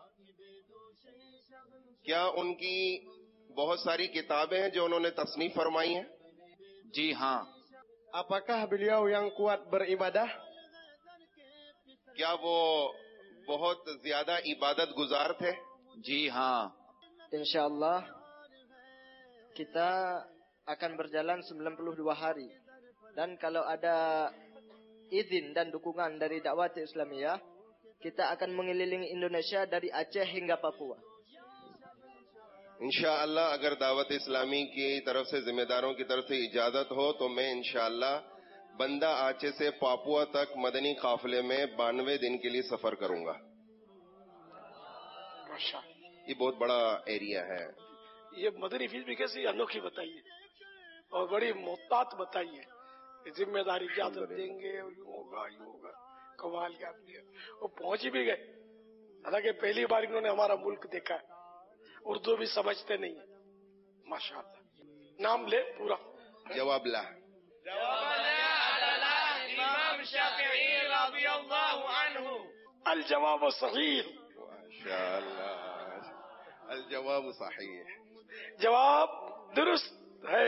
क्या उनकी बहुत सारी किताबें हैं जो उन्होंने तस्नीफ फरमाई हैं? जी हाँ। Apakah beliau yang kuat beribadah? क्या वो बहुत ज्यादा इबादत गुजार थे? जी हाँ। Insyaallah kita akan berjalan 92 hari. Dan kalau ada izin dan dukungan dari dakwah Islamiyah, kita akan mengelilingi Indonesia dari Aceh hingga Papua. इंशाअल्लाह अगर दावत इस्लामी की तरफ से जिम्मेदारों की तरफ से इजाजत हो तो मैं इंशाअल्लाह बंदा आचे से पापुआ तक मदनी काफिले में 92 दिन के लिए सफर करूंगा। ये बहुत बड़ा एरिया है। ये मदनी फीस भी कैसी अनोखी बताइए और बड़ी मोहतात बताइए, जिम्मेदारी इजाजत देंगे और यूं होगा, कमाल की आदमी है। वो पहुंच भी गए, हालांकि पहली बार इन्होंने हमारा मुल्क देखा है, उर्दू भी समझते नहीं है। माशाअल्लाह। नाम ले पूरा। जवाब ला। इमाम शाफिई रज़ियल्लाहु अन्हु। अल जवाब सहीह। माशाअल्लाह। अल जवाब सहीह। जवाब दुरुस्त है।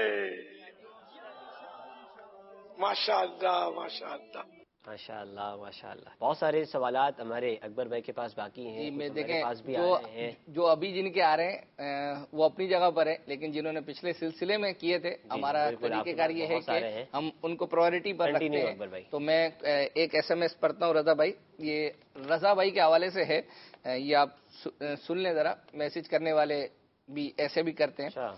माशाअल्लाह माशाअल्लाह माशाअल्लाह माशाअल्लाह। बहुत सारे सवालात हमारे अकबर भाई के पास बाकी हैं, में कुछ देखें हमारे पास भी जो, आ रहे हैं। जो अभी जिनके आ रहे हैं वो अपनी जगह पर है, लेकिन जिन्होंने पिछले सिलसिले में किए थे, हमारा तरीकेकार ये है कि हम उनको प्रायोरिटी पर रखते हैं। तो मैं एक SMS पढ़ता हूँ रजा भाई, ये रजा भाई के हवाले से है, ये आप सुन लें जरा। मैसेज करने वाले भी ऐसे भी करते हैं।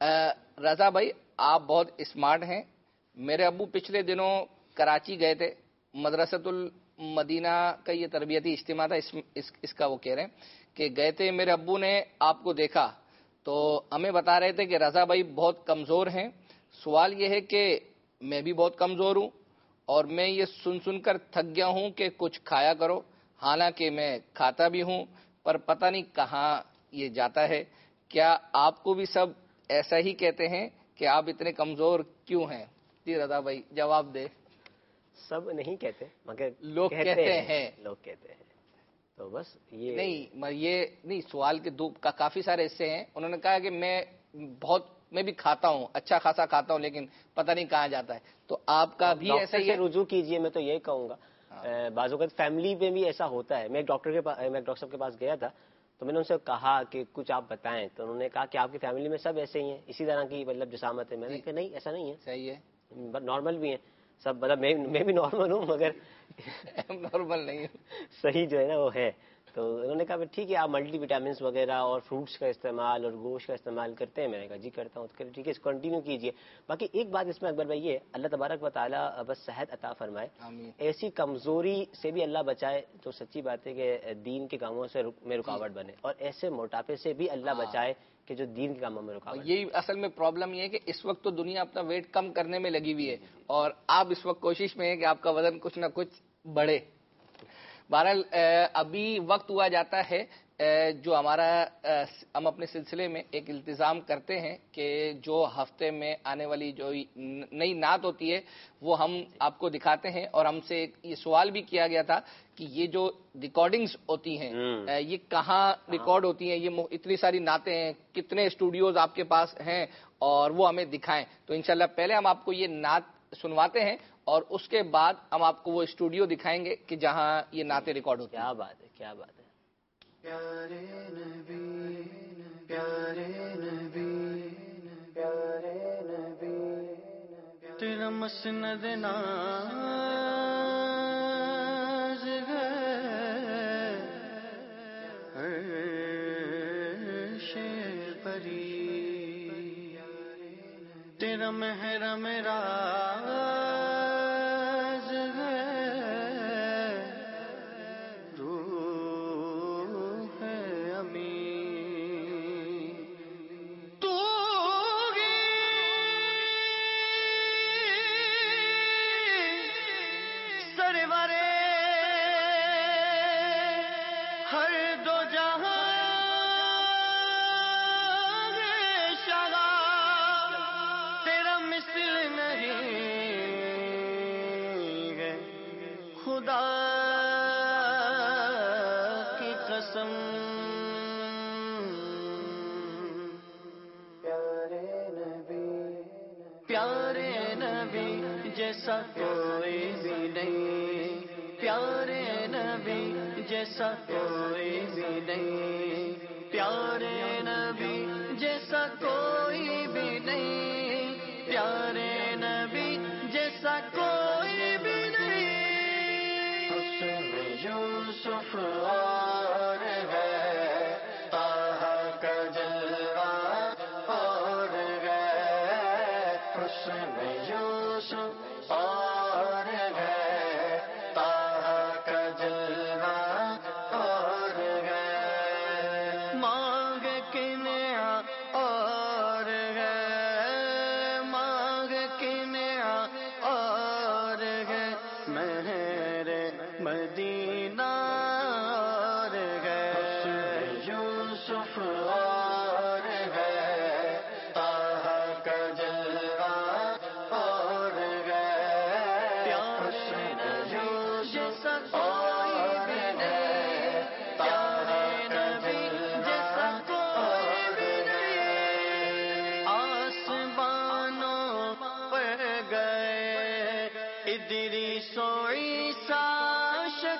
रजा भाई आप बहुत स्मार्ट हैं। मेरे अब्बू पिछले दिनों कराची गए थे, मदरसतुल मदीना का ये तरबियती इज्तिमा था, इसका वो कह रहे हैं कि गए थे, मेरे अब्बू ने आपको देखा तो हमें बता रहे थे कि रजा भाई बहुत कमज़ोर हैं। सवाल ये है कि मैं भी बहुत कमज़ोर हूँ और मैं ये सुन सुनकर थक गया हूँ कि कुछ खाया करो, हालांकि मैं खाता भी हूँ पर पता नहीं कहाँ ये जाता है। क्या आपको भी सब ऐसा ही कहते हैं कि आप इतने कमज़ोर क्यों हैं? जी रजा भाई जवाब दे। सब नहीं कहते मगर लोग कहते हैं। लोग कहते हैं तो बस ये नहीं सवाल के दो काफी सारे हिस्से हैं। उन्होंने कहा कि मैं भी खाता हूँ, अच्छा खासा खाता हूँ, लेकिन पता नहीं कहाँ जाता है। तो आपका भी ऐसा ही है? रुजू कीजिए, मैं तो यही कहूँगा। बाज़ वक़्त फैमिली में भी ऐसा होता है। मैं एक डॉक्टर साहब के पास गया था तो मैंने उनसे कहा कि कुछ आप बताएं, तो उन्होंने कहा कि आपकी फैमिली में सब ऐसे ही हैं, इसी तरह की मतलब जिसामत है। मैंने कहा नहीं ऐसा नहीं है, सही है, नॉर्मल भी है सब, मतलब मैं भी नॉर्मल हूँ मगर नॉर्मल नहीं हूँ, सही जो है ना वो है। तो उन्होंने कहा ठीक है आप मल्टी विटामिन वगैरह और फ्रूट्स का इस्तेमाल और गोश्त का इस्तेमाल करते हैं। मैंने कहा जी करता हूँ। तो ठीक है कंटिन्यू कीजिए। बाकी एक बात इसमें अकबर भाई ये, अल्लाह तबारक व तआला बस सेहत अता फरमाए, ऐसी कमजोरी से भी अल्लाह बचाए तो सच्ची बात है कि दीन के कामों से में रुकावट बने, और ऐसे मोटापे से भी अल्लाह बचाए कि जो दीन के कामों में रुकावट। यही असल में प्रॉब्लम ये है कि इस वक्त तो दुनिया अपना वेट कम करने में लगी हुई है और आप इस वक्त कोशिश में है कि आपका वजन कुछ ना कुछ बढ़े। बहरहाल अभी वक्त हुआ जाता है जो हमारा हम अपने सिलसिले में एक इल्तिज़ाम करते हैं कि जो हफ्ते में आने वाली जो नई नात होती है वो हम आपको दिखाते हैं। और हमसे ये सवाल भी किया गया था कि ये जो रिकॉर्डिंग्स होती हैं ये कहाँ रिकॉर्ड होती हैं, ये इतनी सारी नातें हैं, कितने स्टूडियोज आपके पास हैं और वो हमें दिखाएं। तो इंशाल्लाह पहले हम आपको ये नात सुनवाते हैं और उसके बाद हम आपको वो स्टूडियो दिखाएंगे कि जहां ये नाते रिकॉर्ड होती हैं। क्या बात है, क्या बात है। प्यारे नबी, प्यारे नबी, प्यारे नबी, तेरा मसनद नाज है, शेर परी, तेरा मेहरा मेरा जैसा कोई भी नहीं, प्यारे नबी जैसा कोई भी नहीं, प्यारे नबी जैसा कोई भी नहीं,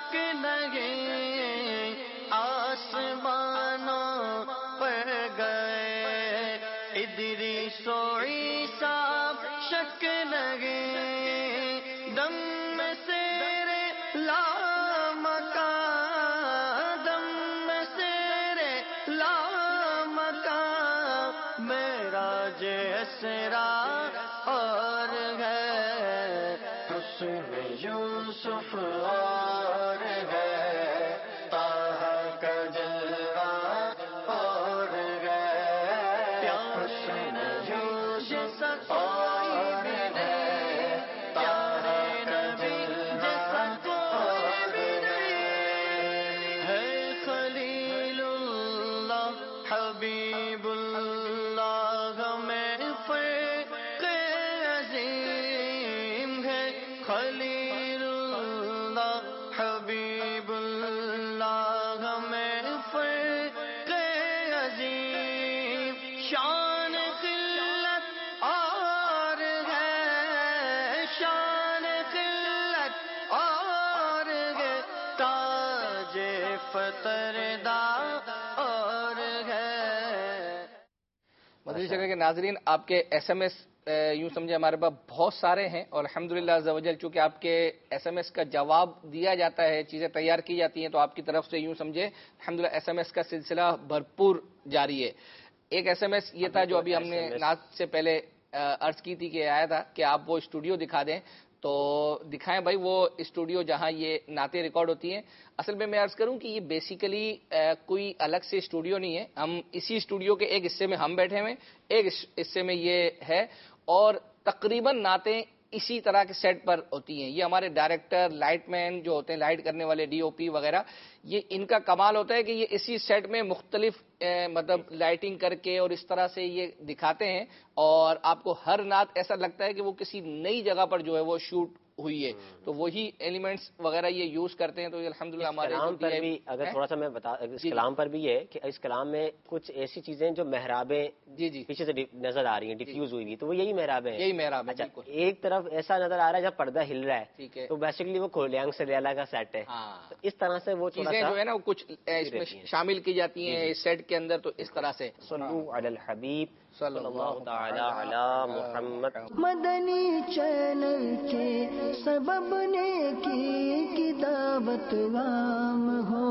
شک نہیں آسمانوں پر گئے ادریس و عیسیٰ شک نہیں دم میں سیرے لامکان دم میں سیرے لامکان معراج اسرا اور ہے اس میں یوسف اور ہے طہ کا جلوہ اور ہے پیار میں یوسف اور ہے طہ کا جلوہ اور ہے خلیل اللہ حبیب اللہ میں فرق عظیم ہے خلیل اللہ حبیب اللہ میں فرق عظیم شان قلت اور ہے شان قلت اور ہے تاج فتردہ اور ہے مدنی چینل کے ناظرین، آپ کے ایس ایم ایس یوں سمجھے ہمارے پاس بہت سارے ہیں اور الحمدللہ عز و جل چونکہ آپ کے ایس ایم ایس کا جواب دیا جاتا ہے، چیزیں تیار کی جاتی ہیں، تو آپ کی طرف سے یوں سمجھے الحمدللہ ایس ایم ایس کا سلسلہ بھرپور جاری ہے۔ ایک ایس ایم ایس یہ تھا جو ابھی ہم نے نعت سے پہلے عرض کی تھی کہ آیا تھا کہ آپ وہ اسٹوڈیو دکھا دیں، تو دکھائیں بھائی وہ اسٹوڈیو جہاں یہ نعتیں ریکارڈ ہوتی ہیں۔ اصل میں عرض کروں کہ یہ بیسیکلی کوئی الگ سے اسٹوڈیو نہیں ہے، ہم اسی اسٹوڈیو کے ایک حصے میں ہم بیٹھے ہوئے، ایک حصے میں یہ ہے، اور تقریباً نعتیں اسی طرح کے سیٹ پر ہوتی ہیں۔ یہ ہمارے ڈائریکٹر، لائٹ مین جو ہوتے ہیں، لائٹ کرنے والے ڈی او پی وغیرہ، یہ ان کا کمال ہوتا ہے کہ یہ اسی سیٹ میں مختلف مطلب لائٹنگ کر کے اور اس طرح سے یہ دکھاتے ہیں، اور آپ کو ہر نعت ایسا لگتا ہے کہ وہ کسی نئی جگہ پر جو ہے وہ شوٹ ہوئی ہے، تو وہی ایلیمنٹس وغیرہ یہ یوز کرتے ہیں۔ تو یہ الحمدللہ ہمارے کلام پر بھی اگر تھوڑا سا میں بتا، اس کلام پر بھی ہے کہ اس کلام میں کچھ ایسی چیزیں جو محرابیں پیچھے سے نظر آ رہی ہیں، ڈیفیوز ہوئی ہوئی، تو وہ یہی محرابیں ہیں۔ یہی محراب ہے۔ اچھا، ایک طرف ایسا نظر آ رہا ہے جب پردہ ہل رہا ہے، تو بیسیکلی وہ کھولیانگ سے ریالہ کا سیٹ ہے، تو اس طرح سے وہ چیزیں جو ہے نا کچھ اس میں شامل کی جاتی ہیں اس سیٹ کے اندر، تو اس طرح سے صلو علی الحبیب صلی اللہ تعالی علی محمد۔ مدنی چینل کے سبب نے کی دعوت عام ہو